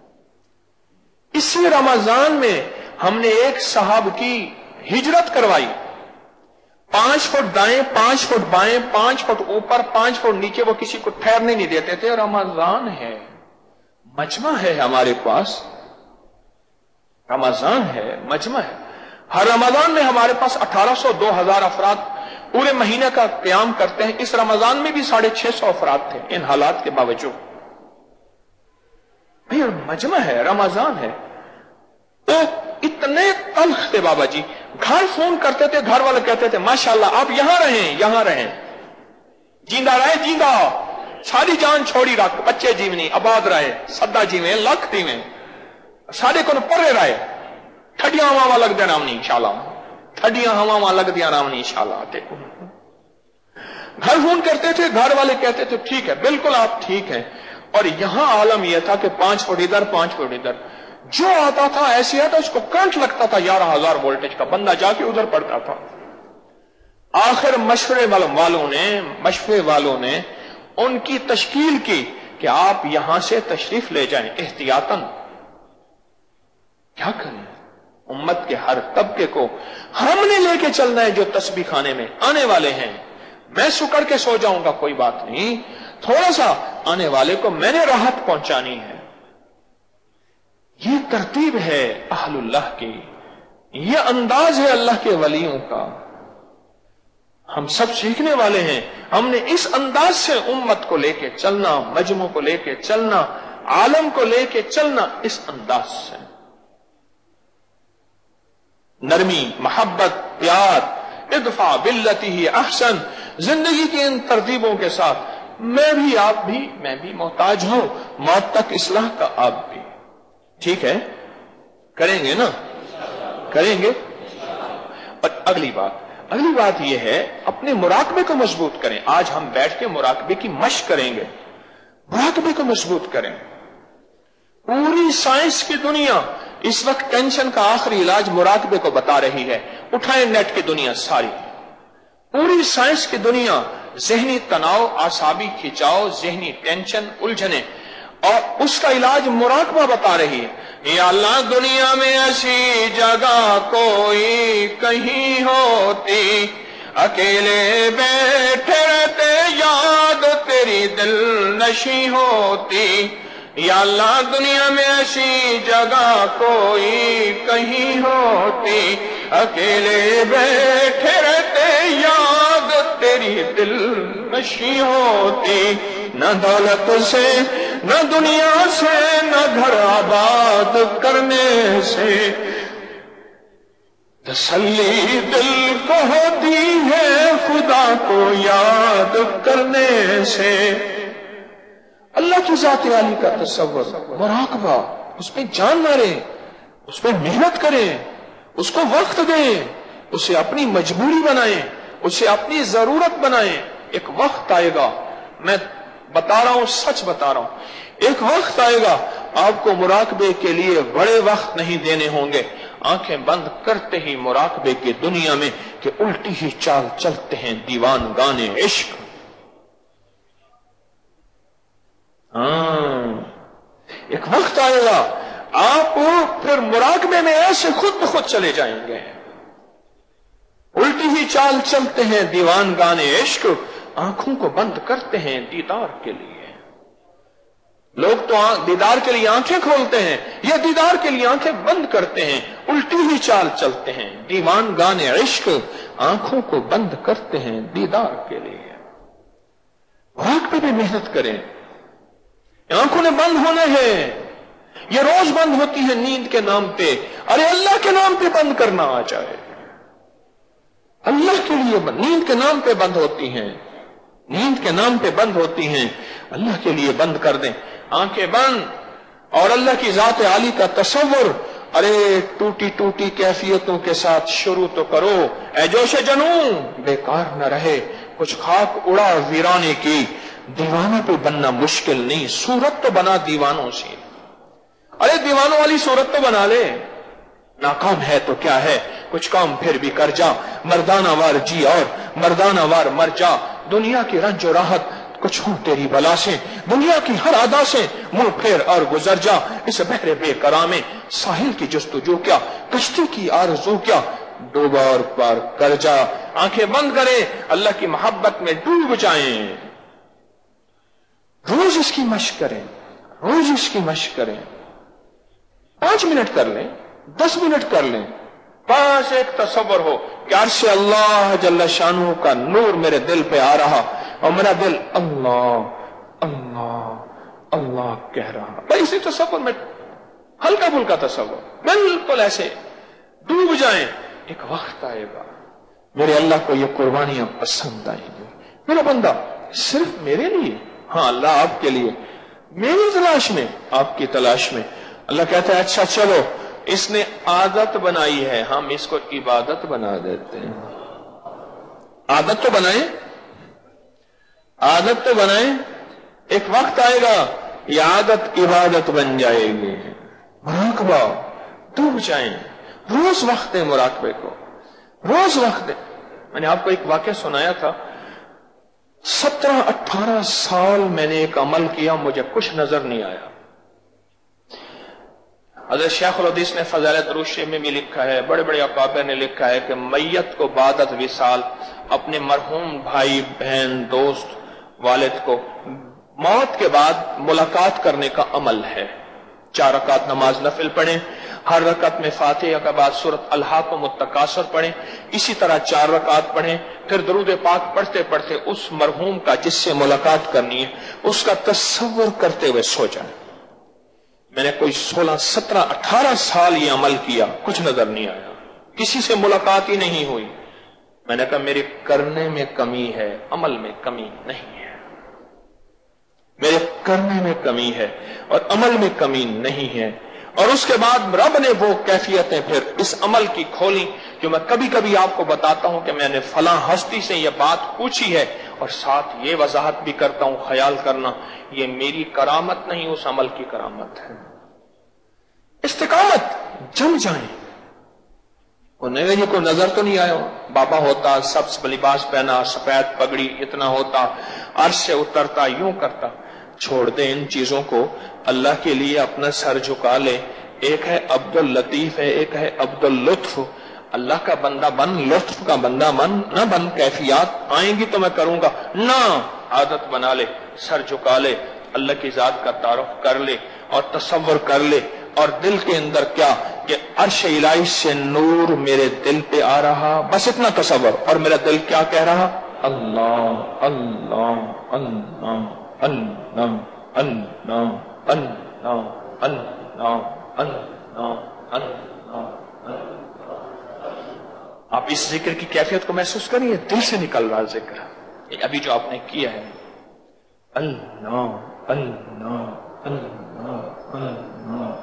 اسی رمضان میں ہم نے ایک صاحب کی ہجرت کروائی, 5 فٹ دائیں, 5 فٹ بائیں, 5 فٹ اوپر, 5 فٹ نیچے, وہ کسی کو ٹھہرنے نہیں دیتے تھے. رمضان ہے, مجمع ہے ہمارے پاس, رمضان ہے, مجمع ہے. ہر رمضان میں ہمارے پاس 1800-2000 افراد پورے مہینے کا قیام کرتے ہیں. اس رمضان میں بھی 650 افراد تھے ان حالات کے باوجود. بھئی مجمع ہے, رمضان ہے. تو اتنے تلخ تھے بابا جی, گھر فون کرتے تھے, گھر والے کہتے تھے ماشاءاللہ آپ یہاں رہیں, یہاں رہیں, جیندہ رہے, جیندہ, ساری جان چھوڑی رکھ, بچے جیونی, آباد رہے, سدا جیویں, لکھ دیویں, سارے کو پرے رہے, ٹھڈیاں ہوا لگ دینا نہیں انشاءاللہ, ٹھڈیاں ہوا لگ دیا رام نہیں انشاءاللہ. گھر فون کرتے تھے, گھر والے کہتے تھے ٹھیک ہے, بالکل آپ ٹھیک ہیں. اور یہاں عالم یہ تھا کہ 5 فٹ ادھر, 5 فٹ ادھر, جو آتا تھا ایسے آتا, اس کو کرنٹ لگتا تھا 11,000 وولٹیج کا, بندہ جا کے ادھر پڑتا تھا. آخر مشورے والوں نے ان کی تشکیل کی کہ آپ یہاں سے تشریف لے جائیں احتیاطاً. کیا کریں, امت کے ہر طبقے کو ہم نے لے کے چلنا ہے. جو تسبیح خانے میں آنے والے ہیں, میں سکڑ کے سو جاؤں گا کوئی بات نہیں, تھوڑا سا آنے والے کو میں نے راحت پہنچانی ہے. یہ ترتیب ہے اہل اللہ کی, یہ انداز ہے اللہ کے ولیوں کا. ہم سب سیکھنے والے ہیں. ہم نے اس انداز سے امت کو لے کے چلنا, مجموع کو لے کے چلنا, عالم کو لے کے چلنا, اس انداز سے. نرمی, محبت, پیار, ادفع باللتی ہی احسن, زندگی کی ان ترتیبوں کے ساتھ میں بھی, آپ بھی, میں بھی محتاج ہوں, موت تک اصلاح کا آپ بھی. ٹھیک ہے, کریں گے نا, کریں گے. اور اگلی بات یہ ہے, اپنے مراقبے کو مضبوط کریں. آج ہم بیٹھ کے مراقبے کی مشق کریں گے, مراقبے کو مضبوط کریں. پوری سائنس کی دنیا اس وقت ٹینشن کا آخری علاج مراقبے کو بتا رہی ہے. اٹھائیں نیٹ کی دنیا ساری, پوری سائنس کی دنیا ذہنی تناؤ، اعصابی کھچاؤ، ذہنی ٹینشن، الجھنے، اور اس کا علاج مراقبہ بتا رہی ہے۔ یا اللہ دنیا میں ایسی جگہ کوئی کہیں ہوتی، اکیلے بیٹھے رہتے یاد تیری دل نشیں ہوتی۔ یا اللہ دنیا میں ایسی جگہ کوئی کہیں ہوتی، اکیلے بیٹھے رہتے یاد تیری دل نشیں ہوتی۔ نہ دولت سے نہ دنیا سے نہ گھر آباد کرنے سے تسلی دل کو ہوتی ہے، خدا کو یاد کرنے سے۔ اللہ کی ذات عالی کا تصور، مراقبہ، اس پہ جان مارے، اس پہ محنت کریں، اس کو وقت دیں، اسے اپنی مجبوری بنائیں، اسے اپنی ضرورت بنائیں۔ ایک وقت آئے گا، میں بتا رہا ہوں، سچ بتا رہا ہوں، ایک وقت آئے گا آپ کو مراقبے کے لیے بڑے وقت نہیں دینے ہوں گے، آنکھیں بند کرتے ہی مراقبے کی دنیا میں کہ الٹی ہی چال چلتے ہیں دیوان گانے عشق۔ ایک وقت آئے گا آپ پھر مراقبے میں ایسے خود بخود چلے جائیں گے، الٹی ہی چال چلتے ہیں دیوان گانے عشق، آنکھوں کو بند کرتے ہیں دیدار کے لیے۔ لوگ تو دیدار کے لیے آنکھیں کھولتے ہیں، یہ دیدار کے لیے آنکھیں بند کرتے ہیں، الٹی ہی چال چلتے ہیں دیوان گانے عشق، آنکھوں کو بند کرتے ہیں دیدار کے لیے۔ مراقبے میں محنت کریں، آنکھوں نے بند ہونا ہے، یہ روز بند ہوتی ہے نیند کے نام پہ، ارے اللہ کے نام پہ بند کرنا آ جائے، اللہ کے لیے نیند کے نام پہ بند ہوتی ہیں، نیند کے نام پہ بند ہوتی ہیں، اللہ کے لیے بند کر دیں، آنکھیں بند، اور اللہ کی ذات عالی کا تصور، ارے ٹوٹی ٹوٹی کیفیتوں کے ساتھ شروع تو کرو، اے جوش جنوں بیکار نہ رہے، کچھ خاک اڑا ویرانے کی، دیوانوں پہ بننا مشکل نہیں، صورت تو بنا دیوانوں سے، ارے دیوانوں والی صورت تو بنا لے، ناکام ہے تو کیا ہے، کچھ کام پھر بھی کر جا، مردانہ وار جی اور مردانہ وار مر جا، دنیا کی رنج و راحت کچھ ہوں تیری بلا سے، دنیا کی ہر ادا سے منہ پھیر اور گزر جا، اس بحر بے کرام میں ساحل کی جستجو کیا، کشتی کی آرزو کیا، ڈوبا اور پار کر جا، آنکھیں بند کریں، اللہ کی محبت میں ڈوب جائیں، روز اس کی مشق کریں، روز اس کی مشق کریں، 5 منٹ کر لیں، 10 منٹ کر لیں، بس ایک تصور ہو کہ عرش اللہ جل شانہ کا نور میرے دل پہ آ رہا اور میرا دل اللہ اللہ اللہ کہہ رہا، بھائی اسی تصور میں ہلکا پھلکا تصور، بالکل ایسے ڈوب جائیں، ایک وقت آئے گا میرے اللہ کو یہ قربانیاں پسند آئیں گی، میرا بندہ صرف میرے لیے، ہاں اللہ آپ کے لیے، میری تلاش میں، آپ کی تلاش میں، اللہ کہتا ہے اچھا چلو اس نے عادت بنائی ہے، ہم اس کو عبادت بنا دیتے ہیں، عادت تو بنائیں، عادت تو بنائیں، ایک وقت آئے گا یہ عادت عبادت بن جائے گی، مراقبہ، ڈوب جائیں، روز وقت دیں مراقبے کو، روز وقت دیں۔ میں نے آپ کو ایک واقعہ سنایا تھا، 17-18 سال میں نے ایک عمل کیا، مجھے کچھ نظر نہیں آیا۔ حضرت شیخ الحدیث نے فضائل درود شریف میں بھی لکھا ہے، بڑے بڑے اکابر نے لکھا ہے کہ میت کو بعد از وصال اپنے مرحوم بھائی بہن دوست والد کو موت کے بعد ملاقات کرنے کا عمل ہے۔ 4 رکعت نماز نفل پڑھیں، ہر رکعت میں فاتحہ کے بعد سورۃ الحاقم التکاثر پڑھیں، اسی طرح 4 رکعت پڑھیں، پھر درود پاک پڑھتے پڑھتے اس مرحوم کا جس سے ملاقات کرنی ہے اس کا تصور کرتے ہوئے سو جائیں۔ میں نے کوئی 16-17-18 سال یہ عمل کیا، کچھ نظر نہیں آیا، کسی سے ملاقات ہی نہیں ہوئی۔ میں نے کہا میرے کرنے میں کمی ہے، عمل میں کمی نہیں ہے، میرے کرنے میں کمی ہے اور عمل میں کمی نہیں ہے۔ اور اس کے بعد رب نے وہ کیفیتیں پھر اس عمل کی کھولی جو میں کبھی کبھی آپ کو بتاتا ہوں کہ میں نے فلاں ہستی سے یہ بات پوچھی ہے، اور ساتھ یہ وضاحت بھی کرتا ہوں، خیال کرنا یہ میری کرامت نہیں، اس عمل کی کرامت ہے۔ استقامت، جم جائیں، انہیں یہ کوئی نظر تو نہیں آیا؟ بابا ہوتا، سبز لباس پہنا، سفید پگڑی اتنا ہوتا، عرش سے اترتا، یوں کرتا. چھوڑ دے ان چیزوں کو، اللہ کے لیے اپنا سر جھکا لے. ایک ہے عبد اللطیف ہے، ایک ہے عبد اللطف. اللہ کا بندہ بن، لطف کا بندہ بن، نہ بن کیفیات آئیں گی تو میں کروں گا، نہ عادت بنا لے، سر جھکا لے، اللہ کی ذات کا تعارف کر لے اور تصور کر لے. اور دل کے اندر کیا کہ عرش الہی سے نور میرے دل پہ آ رہا، بس اتنا تصور. اور میرا دل کیا کہہ رہا؟ اللہ اللہ اللہ اللہ اللہ اللہ اللہ اللہ اللہ. آپ اس ذکر کی کیفیت کو محسوس کریے، دل سے نکل رہا ذکر. ابھی جو آپ نے کیا ہے، اللہ اللہ اللہ اللہ.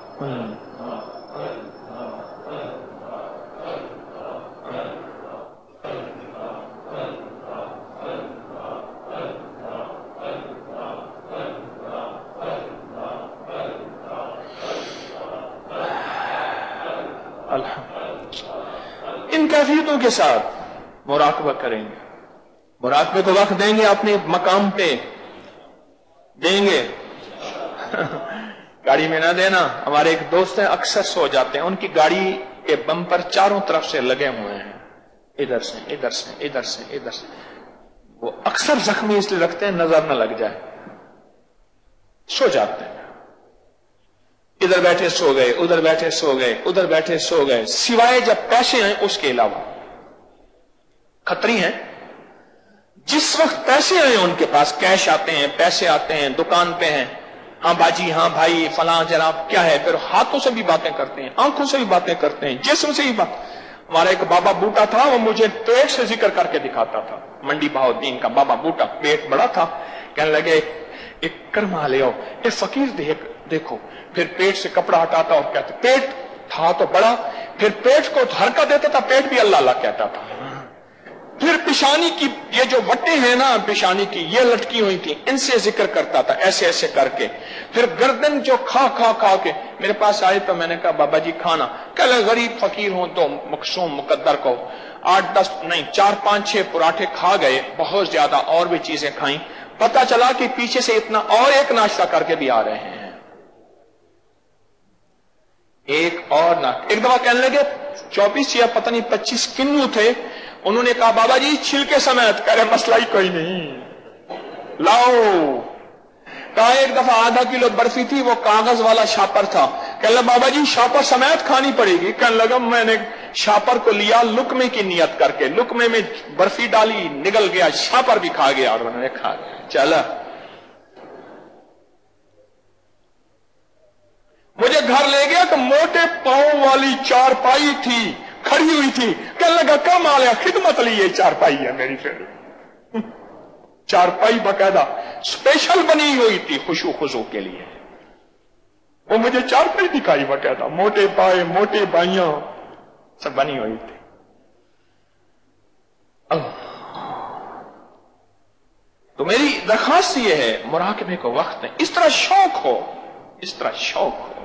ان کیفیتوں کے ساتھ مراقبہ کریں گے، مراقبے کو وقت دیں گے، اپنے مقام پہ دیں گے. گاڑی میں نہ دینا. ہمارے ایک دوست ہیں، اکثر سو جاتے ہیں، ان کی گاڑی کے بمپر چاروں طرف سے لگے ہوئے ہیں، ادھر سے ادھر سے ادھر سے ادھر سے. وہ اکثر زخمی اس لیے رکھتے ہیں نظر نہ لگ جائے. سو جاتے ہیں، ادھر بیٹھے سو گئے، ادھر بیٹھے سو گئے، ادھر بیٹھے سو گئے، سوائے جب پیسے آئیں اس کے علاوہ. خطری ہیں. جس وقت پیسے آئے ان کے پاس، کیش آتے ہیں، پیسے آتے ہیں، دکان پہ ہیں، ہاں باجی، ہاں بھائی، فلاں جناب کیا ہے، پھر ہاتھوں سے بھی باتیں کرتے ہیں، آنکھوں سے بھی باتیں کرتے ہیں، جسم سے بھی بات. ہمارا ایک بابا بوٹا تھا، وہ مجھے پیٹ سے ذکر کر کے دکھاتا تھا. منڈی بہاؤدین کا بابا بوٹا، پیٹ بڑا تھا. کہنے لگے ایک کرما لے آؤ، ایک فقیر دیکھو. پھر پیٹ سے کپڑا ہٹاتا اور کہتا، پیٹ تھا تو بڑا، پھر پیٹ کو حرکت دیتا تھا، پیٹ بھی اللہ اللہ کہتا تھا. پھر پیشانی کی یہ جو وٹیں ہیں نا پیشانی کی، یہ لٹکی ہوئی تھی، ان سے ذکر کرتا تھا ایسے ایسے کر کے. پھر گردن جو کھا کے میرے پاس آئے تو میں نے کہا بابا جی کھانا. کہ غریب فقیر ہوں تو مقصوم مقدر کو 8-10 نہیں 4-5-6 پراٹھے کھا گئے، بہت زیادہ اور بھی چیزیں کھائیں. پتا چلا کہ پیچھے سے اتنا اور ایک ناشتہ کر کے بھی آ رہے ہیں. ایک دفعہ کہنے لگے 24 یا پتہ نہیں 25 کنو تھے. انہوں نے کہا بابا جی چھلکے سمیت. کہہ رہے مسئلہ ہی کوئی نہیں، لاؤ. کہا ایک دفعہ آدھا کلو برفی تھی، وہ کاغذ والا شاپر تھا. کہنے لگا بابا جی شاپر سمیت کھانی پڑے گی. کہنے لگا میں نے شاپر کو لیا لقمے کی نیت کر کے، لقمے میں برفی ڈالی، نگل گیا، شاپر بھی کھا گیا اور انہوں نے کھا گیا. چلا مجھے گھر لے گیا تو موٹے پاؤں والی چارپائی تھی، کھڑی ہوئی تھی. کہنے لگا کم آ گیا، خدمت لی، یہ چارپائی ہے میری. پھر چارپائی باقاعدہ اسپیشل بنی ہوئی تھی خشوع خضوع کے لیے. وہ مجھے چارپائی دکھائی باقاعدہ، موٹے پائے، موٹے بائیاں سب بنی ہوئی تھی. تو میری درخواست یہ ہے مراقبے کو وقت ہے، اس طرح شوق ہو، اس طرح شوق ہو.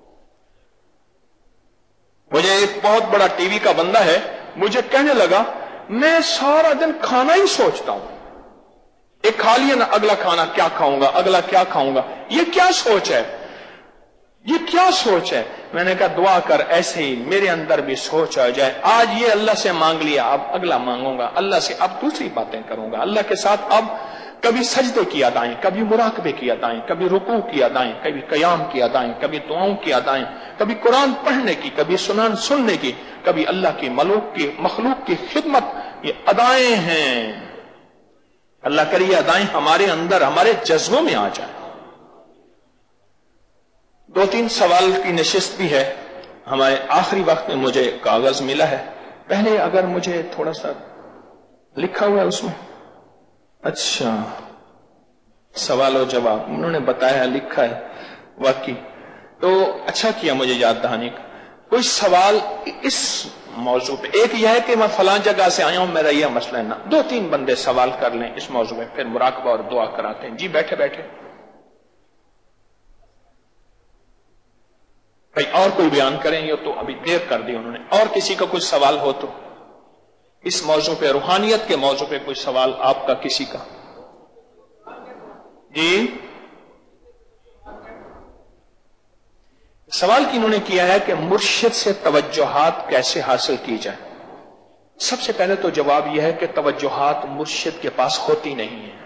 مجھے ایک بہت بڑا ٹی وی کا بندہ ہے، مجھے کہنے لگا میں سارا دن کھانا ہی سوچتا ہوں، ایک کھا لیا نا اگلا کھانا کیا کھاؤں گا، اگلا کیا کھاؤں گا. یہ کیا سوچ ہے، یہ کیا سوچ ہے. میں نے کہا دعا کر ایسے ہی میرے اندر بھی سوچ آ جائے، آج یہ اللہ سے مانگ لیا، اب اگلا مانگوں گا اللہ سے، اب دوسری باتیں کروں گا اللہ کے ساتھ. اب کبھی سجدے کی ادائیں، کبھی مراقبے کی ادائیں، کبھی رکوع کی ادائیں، کبھی قیام کی ادائیں، کبھی دعاؤں کی ادائیں، کبھی قرآن پڑھنے کی، کبھی سننے کی، کبھی اللہ کی مخلوق کی خدمت. یہ ادائیں ہیں. اللہ کرے یہ ادائیں ہمارے اندر، ہمارے جذبوں میں آ جائیں. 2-3 سوال کی نشست بھی ہے. ہمارے آخری وقت میں مجھے کاغذ ملا ہے، پہلے اگر مجھے تھوڑا سا لکھا ہوا ہے اس میں. اچھا سوال و جواب انہوں نے بتایا، لکھا ہے واقعی، تو اچھا کیا مجھے یاد دہانی کا. کوئی سوال اس موضوع پہ، ایک یہ ہے کہ میں فلاں جگہ سے آیا ہوں، میرا یہ مسئلہ ہے نا. 2-3 بندے سوال کر لیں اس موضوع میں، پھر مراقبہ اور دعا کراتے ہیں. جی بیٹھے بیٹھے بھائی اور کوئی بیان کریں، یہ تو ابھی دیر کر دی انہوں نے. اور کسی کا کوئی سوال ہو تو اس موضوع پہ، روحانیت کے موضوع پہ کوئی سوال آپ کا کسی کا؟ جی سوال کی انہوں نے کیا ہے کہ مرشد سے توجہات کیسے حاصل کی جائے. سب سے پہلے تو جواب یہ ہے کہ توجہات مرشد کے پاس ہوتی نہیں ہیں.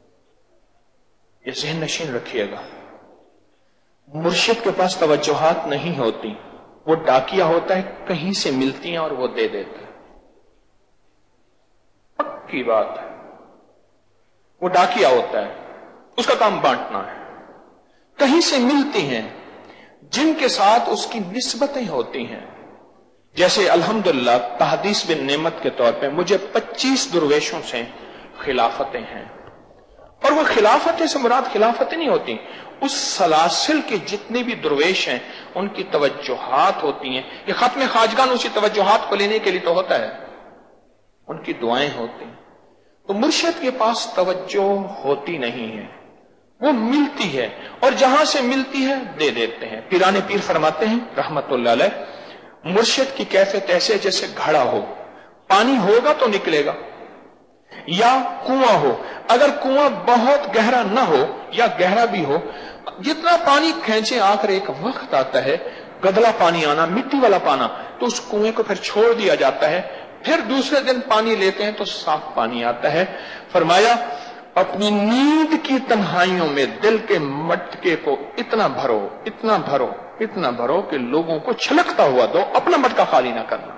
یہ ذہن نشین رکھیے گا، مرشد کے پاس توجہات نہیں ہوتی. وہ ڈاکیا ہوتا ہے، کہیں سے ملتی ہیں اور وہ دے دیتا ہے. پکی بات ہے، وہ ڈاکیا ہوتا ہے، اس کا کام بانٹنا ہے. کہیں سے ملتی ہیں جن کے ساتھ اس کی نسبتیں ہوتی ہیں. جیسے الحمدللہ تحدیث بن نعمت کے طور پہ مجھے 25 درویشوں سے خلافتیں ہیں، اور وہ خلافتیں سے مراد خلافتیں نہیں ہوتی، اس سلاسل کے جتنے بھی درویش ہیں ان کی توجہات ہوتی ہیں. یہ ختم خواجگان اسی توجہات کو لینے کے لیے تو ہوتا ہے، ان کی دعائیں ہوتی ہیں. تو مرشد کے پاس توجہ ہوتی نہیں ہے، وہ ملتی ہے، اور جہاں سے ملتی ہے دے دیتے ہیں. پیران پیر فرماتے ہیں رحمت اللہ علیہ، مرشد کی کیفیت ایسے جیسے گھڑا ہو، پانی ہوگا تو نکلے گا، یا کنواں ہو. اگر کنواں بہت گہرا نہ ہو یا گہرا بھی ہو، جتنا پانی کھینچے آخر ایک وقت آتا ہے گدلا پانی آنا، مٹی والا پانا، تو اس کنویں کو پھر چھوڑ دیا جاتا ہے. پھر دوسرے دن پانی لیتے ہیں تو صاف پانی آتا ہے. فرمایا اپنی نیند کی تنہائیوں میں دل کے مٹکے کو اتنا بھرو، اتنا بھرو، اتنا بھرو کہ لوگوں کو چھلکتا ہوا دو، اپنا مٹکا خالی نہ کرنا.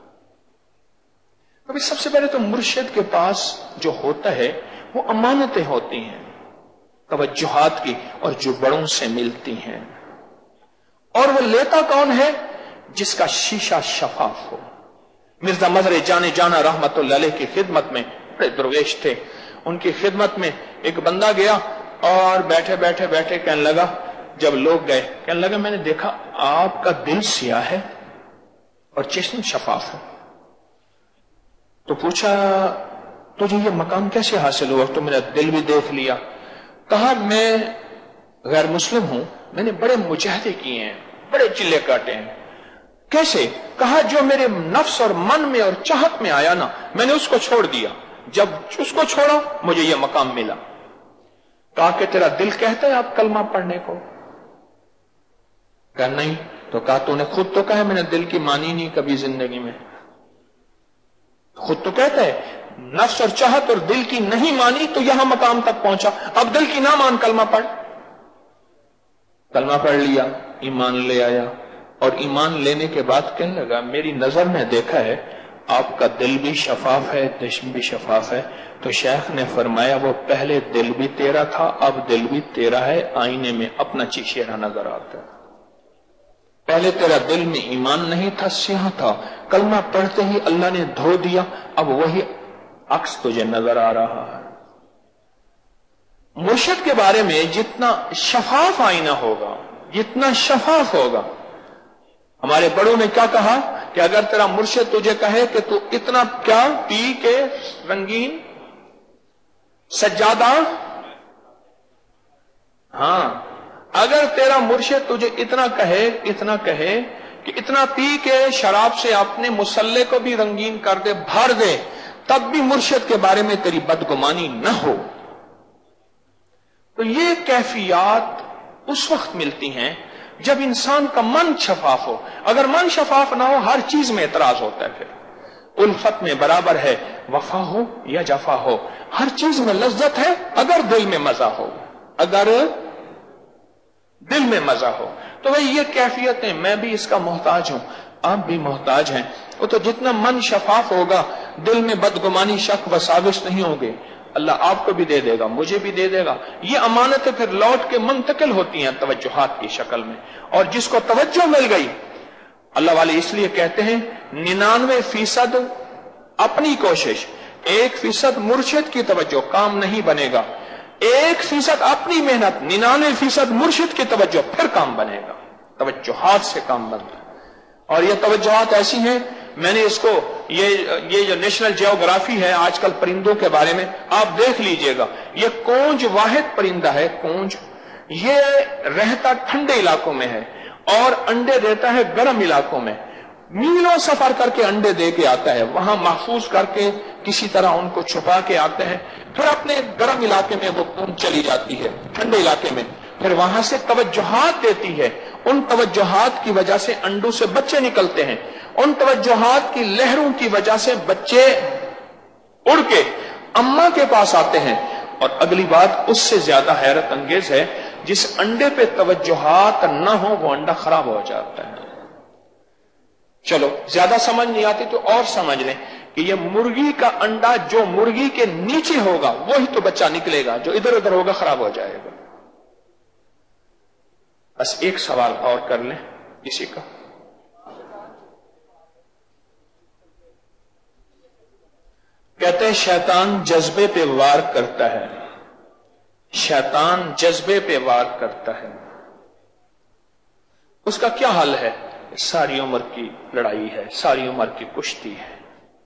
ابھی سب سے پہلے تو مرشد کے پاس جو ہوتا ہے وہ امانتیں ہوتی ہیں توجہات کی، اور جو بڑوں سے ملتی ہیں. اور وہ لیتا کون ہے؟ جس کا شیشہ شفاف ہو. مرزا مظہر جانے جانا رحمت اللہ علیہ کی خدمت میں بڑے درویش تھے. ان کی خدمت میں ایک بندہ گیا اور بیٹھے بیٹھے بیٹھے کہنے لگا، جب لوگ گئے کہنے لگا میں نے دیکھا آپ کا دل سیاہ ہے اور چشم شفاف ہے. تو پوچھا تجھے یہ مقام کیسے حاصل ہوا؟ تو میرا دل بھی دیکھ لیا. کہا میں غیر مسلم ہوں، میں نے بڑے مجاہدے کیے ہیں، بڑے چلے کاٹے ہیں. کیسے؟ کہا جو میرے نفس اور من میں اور چاہت میں آیا نا میں نے اس کو چھوڑ دیا، جب اس کو چھوڑا مجھے یہ مقام ملا. کہا کہ تیرا دل کہتا ہے آپ کلمہ پڑھنے کو؟ کہا نہیں. تو کہا تو نے خود تو کہا میں نے دل کی مانی نہیں کبھی زندگی میں. خود تو کہتا ہے نفس اور چاہت اور دل کی نہیں مانی تو یہاں مقام تک پہنچا. اب دل کی نہ مان، کلمہ پڑھ. کلمہ پڑھ لیا، ایمان لے آیا، اور ایمان لینے کے بعد کہنے لگا میری نظر میں دیکھا ہے آپ کا دل بھی شفاف ہے، چشم بھی شفاف ہے. تو شیخ نے فرمایا وہ پہلے دل بھی تیرا تھا، اب دل بھی تیرا ہے، آئینے میں اپنا چہرہ نظر آتا ہے. پہلے تیرا دل میں ایمان نہیں تھا، سیاہ تھا، کلمہ پڑھتے ہی اللہ نے دھو دیا، اب وہی عکس تجھے نظر آ رہا ہے. مرشد کے بارے میں جتنا شفاف آئینہ ہوگا، جتنا شفاف ہوگا. ہمارے بڑوں نے کیا کہا کہ اگر تیرا مرشد تجھے کہے کہ تو اتنا کیا پی کے رنگین سجادہ، ہاں اگر تیرا مرشد تجھے اتنا کہے کہ اتنا پی کے شراب سے اپنے مصلے کو بھی رنگین کر دے، بھر دے، تب بھی مرشد کے بارے میں تیری بدگمانی نہ ہو. تو یہ کیفیات اس وقت ملتی ہیں جب انسان کا من شفاف ہو. اگر من شفاف نہ ہو ہر چیز میں اعتراض ہوتا ہے. پھر الفت میں برابر ہے وفا ہو یا جفا ہو، ہر چیز میں لذت ہے اگر دل میں مزہ ہو، اگر دل میں مزہ ہو. تو بھئی یہ کیفیتیں، میں بھی اس کا محتاج ہوں، آپ بھی محتاج ہیں. وہ تو جتنا من شفاف ہوگا دل میں بدگمانی، شک و سازش نہیں ہوگے، اللہ آپ کو بھی دے دے گا، مجھے بھی دے دے گا. یہ امانتیں پھر لوٹ کے منتقل ہوتی ہیں توجہات کی شکل میں. اور جس کو توجہ مل گئی، اللہ والے اس لیے کہتے ہیں 99% اپنی کوشش، 1% مرشد کی توجہ، کام نہیں بنے گا. 1% اپنی محنت، 99% مرشد کی توجہ، پھر کام بنے گا. توجہات سے کام بنتا ہے. اور یہ توجہات ایسی ہیں، میں نے اس کو یہ جو نیشنل جیوگرافی ہے آج کل پرندوں کے بارے میں آپ دیکھ لیجئے گا. یہ کونج واحد پرندہ ہے. کونج یہ رہتا ٹھنڈے علاقوں میں ہے اور انڈے دیتا ہے گرم علاقوں میں، میلوں سفر کر کے انڈے دے کے آتا ہے، وہاں محفوظ کر کے کسی طرح ان کو چھپا کے آتے ہیں، پھر اپنے گرم علاقے میں وہ قوم چلی جاتی ہے، ٹھنڈے علاقے میں، پھر وہاں سے توجہات دیتی ہے، ان توجہات کی وجہ سے انڈوں سے بچے نکلتے ہیں، ان توجہات کی لہروں کی وجہ سے بچے اڑ کے اماں کے پاس آتے ہیں۔ اور اگلی بات اس سے زیادہ حیرت انگیز ہے، جس انڈے پہ توجہات نہ ہو وہ انڈا خراب ہو جاتا ہے۔ چلو زیادہ سمجھ نہیں آتی تو اور سمجھ لیں کہ یہ مرغی کا انڈا جو مرغی کے نیچے ہوگا وہی تو بچہ نکلے گا، جو ادھر ادھر ہوگا خراب ہو جائے گا۔ بس ایک سوال اور کر لیں کسی کا۔ کہتے ہیں شیطان جذبے پہ وار کرتا ہے، شیطان جذبے پہ وار کرتا ہے، اس کا کیا حل ہے؟ ساری عمر کی لڑائی ہے، ساری عمر کی کشتی ہے۔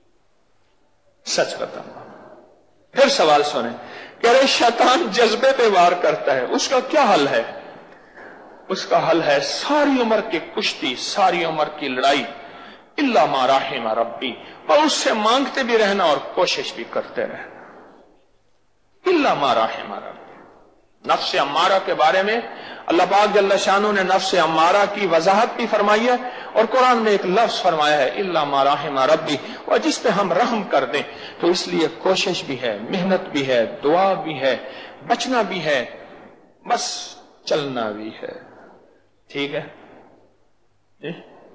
سچ بتاؤں، پھر سوال سنیں، کہہ رہے شیطان جذبے پہ وار کرتا ہے، اس کا کیا حل ہے؟ اس کا حل ہے ساری عمر کی کشتی، ساری عمر کی لڑائی، الا ما رحم ربی، اور اس سے مانگتے بھی رہنا اور کوشش بھی کرتے رہنا، الا ما رحم ربی۔ نفس امارہ کے بارے میں اللہ پاک جل شانہ نے نفس امارہ کی وضاحت بھی فرمائی ہے، اور قرآن میں ایک لفظ فرمایا ہے الا ما رحم ربی، اور جس پہ ہم رحم کر دیں، تو اس لیے کوشش بھی ہے، محنت بھی ہے، دعا بھی ہے، بچنا بھی ہے، بس چلنا بھی ہے۔ ٹھیک ہے جی؟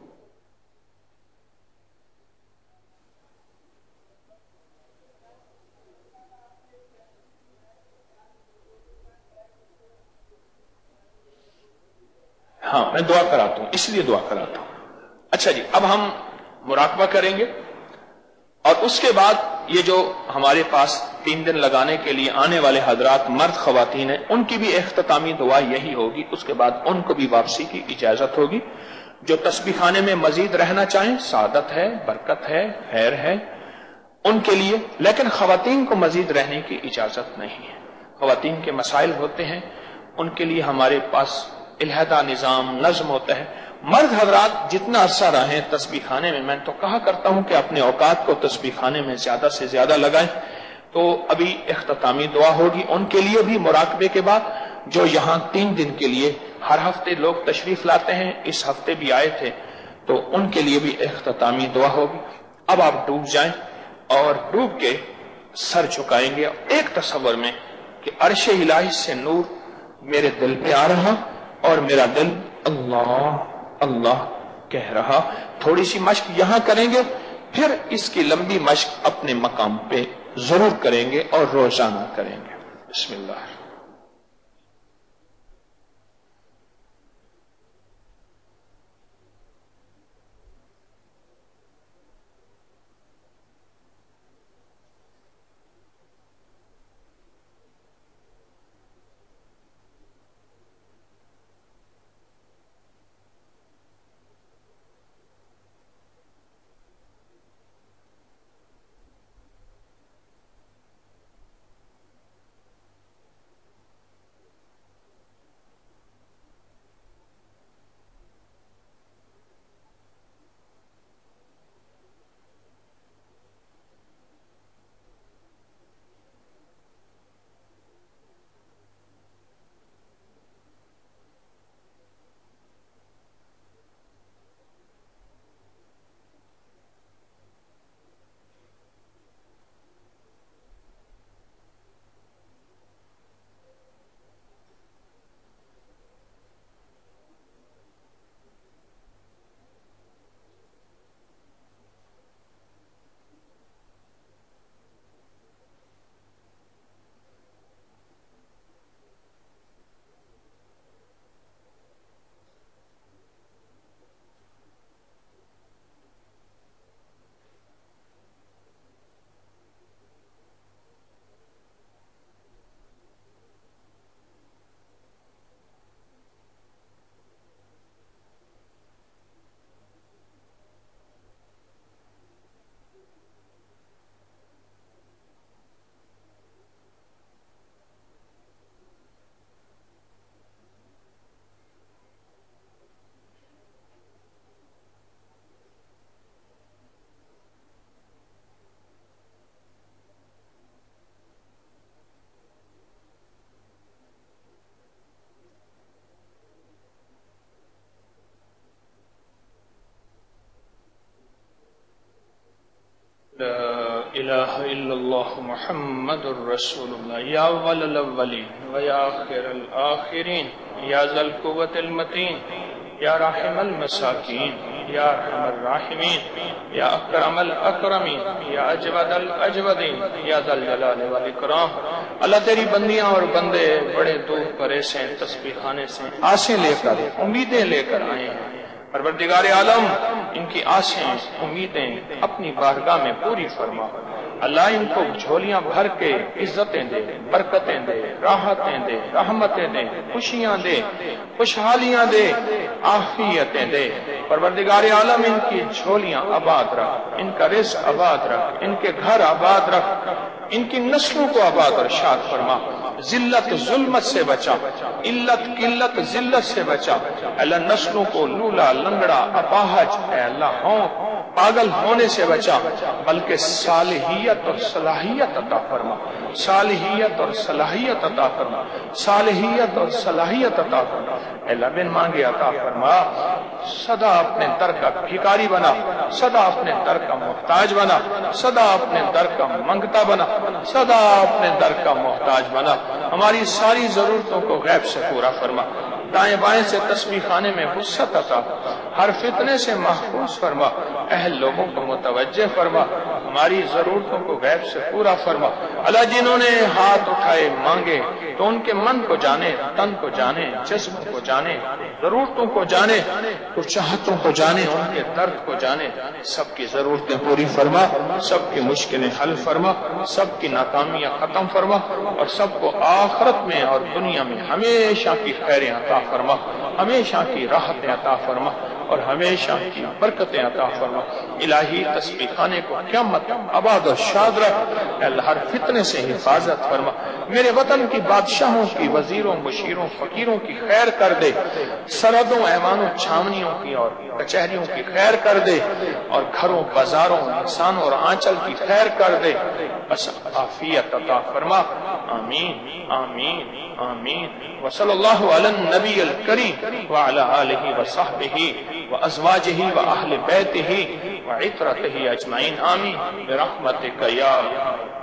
ہاں میں دعا کراتا ہوں، اس لیے دعا کراتا ہوں۔ اچھا جی، اب ہم مراقبہ کریں گے، اور اس کے بعد یہ جو ہمارے پاس 3 دن لگانے کے لیے آنے والے حضرات مرد خواتین ہیں، ان کی بھی اختتامی دعا یہی ہوگی، اس کے بعد ان کو بھی واپسی کی اجازت ہوگی۔ جو تسبیح خانے میں مزید رہنا چاہیں، سعادت ہے، برکت ہے، خیر ہے ان کے لیے، لیکن خواتین کو مزید رہنے کی اجازت نہیں ہے۔ خواتین کے مسائل ہوتے ہیں، ان کے لیے ہمارے پاس علیحدہ نظام نظم ہوتا ہے۔ مرد حضرات جتنا عرصہ رہیں تسبیح خانے میں، میں تو کہا کرتا ہوں کہ اپنے اوقات کو تسبیح خانے میں زیادہ سے زیادہ لگائیں۔ تو ابھی اختتامی دعا ہوگی ان کے لیے بھی مراقبے کے بعد، جو یہاں 3 دن کے لیے ہر ہفتے لوگ تشریف لاتے ہیں، اس ہفتے بھی آئے تھے، تو ان کے لیے بھی اختتامی دعا ہوگی۔ اب آپ ڈوب جائیں اور ڈوب کے سر جھکائیں گے، ایک تصور میں کہ عرش الہی سے نور میرے دل پہ آ رہا اور میرا دل اللہ اللہ کہہ رہا۔ تھوڑی سی مشق یہاں کریں گے، پھر اس کی لمبی مشق اپنے مقام پہ ضرور کریں گے اور روزانہ کریں گے۔ بسم اللہ۔ محمد الرسول اللہ یا اول الاولین و یا آخر الآخرین یا ذا القوة المتین یا راحم المساکین یا ارحم الراحمین یا اکرم الاکرمین یا اجود الاجودین یا ذا الجلال والاکرام۔ اللہ تیری بندیاں اور بندے بڑے دور پرے سے تسبیح خانے سے آسیں لے کر امیدیں لے کر آئے ہیں۔ پروردگار عالم ان کی آسیں امیدیں اپنی بارگاہ میں پوری فرما۔ اللہ ان کو جھولیاں بھر کے عزتیں دے، برکتیں دے، راحتیں دے، رحمتیں دے، خوشیاں دے، خوشحالیاں دے، عافیتیں دے۔ پروردگار عالم ان کی جھولیاں آباد رکھ، ان کا رزق آباد رکھ، ان کے گھر آباد رکھ، ان کی نسلوں کو آباد اور شاد فرما۔ ذلت ظلمت سے بچا، علت قلت ذلت سے بچا۔ اللہ نسلوں کو لولا لنگڑا اپاہج اے اللہ ہوں پاگل ہونے سے بچا، بلکہ صالحیت اور صلاحیت عطا فرما، صالحیت اور صلاحیت عطا فرما، صالحیت اور صلاحیت عطا فرما۔ اے اللہ بن مانگے عطا فرما، سدا اپنے در کا بھکاری بنا، سدا اپنے در کا محتاج بنا، سدا اپنے در کا منگتا بنا، سدا اپنے در کا محتاج بنا۔ ہماری ساری ضرورتوں کو غیب سے پورا فرما، دائیں بائیں سے تسبیح خانے میں وسعت عطا، ہر فتنے سے محفوظ فرما، اہل لوگوں کو متوجہ فرما، ہماری ضرورتوں کو غیب سے پورا فرما۔ اللہ جنہوں نے ہاتھ اٹھائے مانگے تو ان کے من کو جانے، تن کو جانے، جسم کو جانے، ضرورتوں کو جانے، تو چاہتوں کو جانے، ان کے درد کو جانے۔ سب کی ضرورتیں پوری فرما، سب کی مشکلیں حل فرما، سب کی ناکامیاں ختم فرما، اور سب کو آخرت میں اور دنیا میں ہمیشہ کی خیریں عطا فرما، ہمیشہ کی راحتیں عطا فرما، اور ہمیشہ کی برکتیں عطا فرما۔ الہی تسبیح خانے کو قیامت آباد و شاد رکھ، اے اللہ ہر فتنے سے حفاظت فرما۔ میرے وطن کی بادشاہوں کی، وزیروں، مشیروں، فقیروں کی خیر کر دے، سرحدوں، ایوانوں، چھاونیوں کی اور کچہریوں کی خیر کر دے، اور گھروں، بازاروں، انسانوں اور آنچل کی خیر کر دے، بس عافیت عطا فرما۔ آمین آمین آمین۔ وصلی اللہ علی النبی الکریم وعلی آلہ وصحبہ وازواجہ واہل بیتہ وعطرتہ اجمعین، آمین برحمتک یا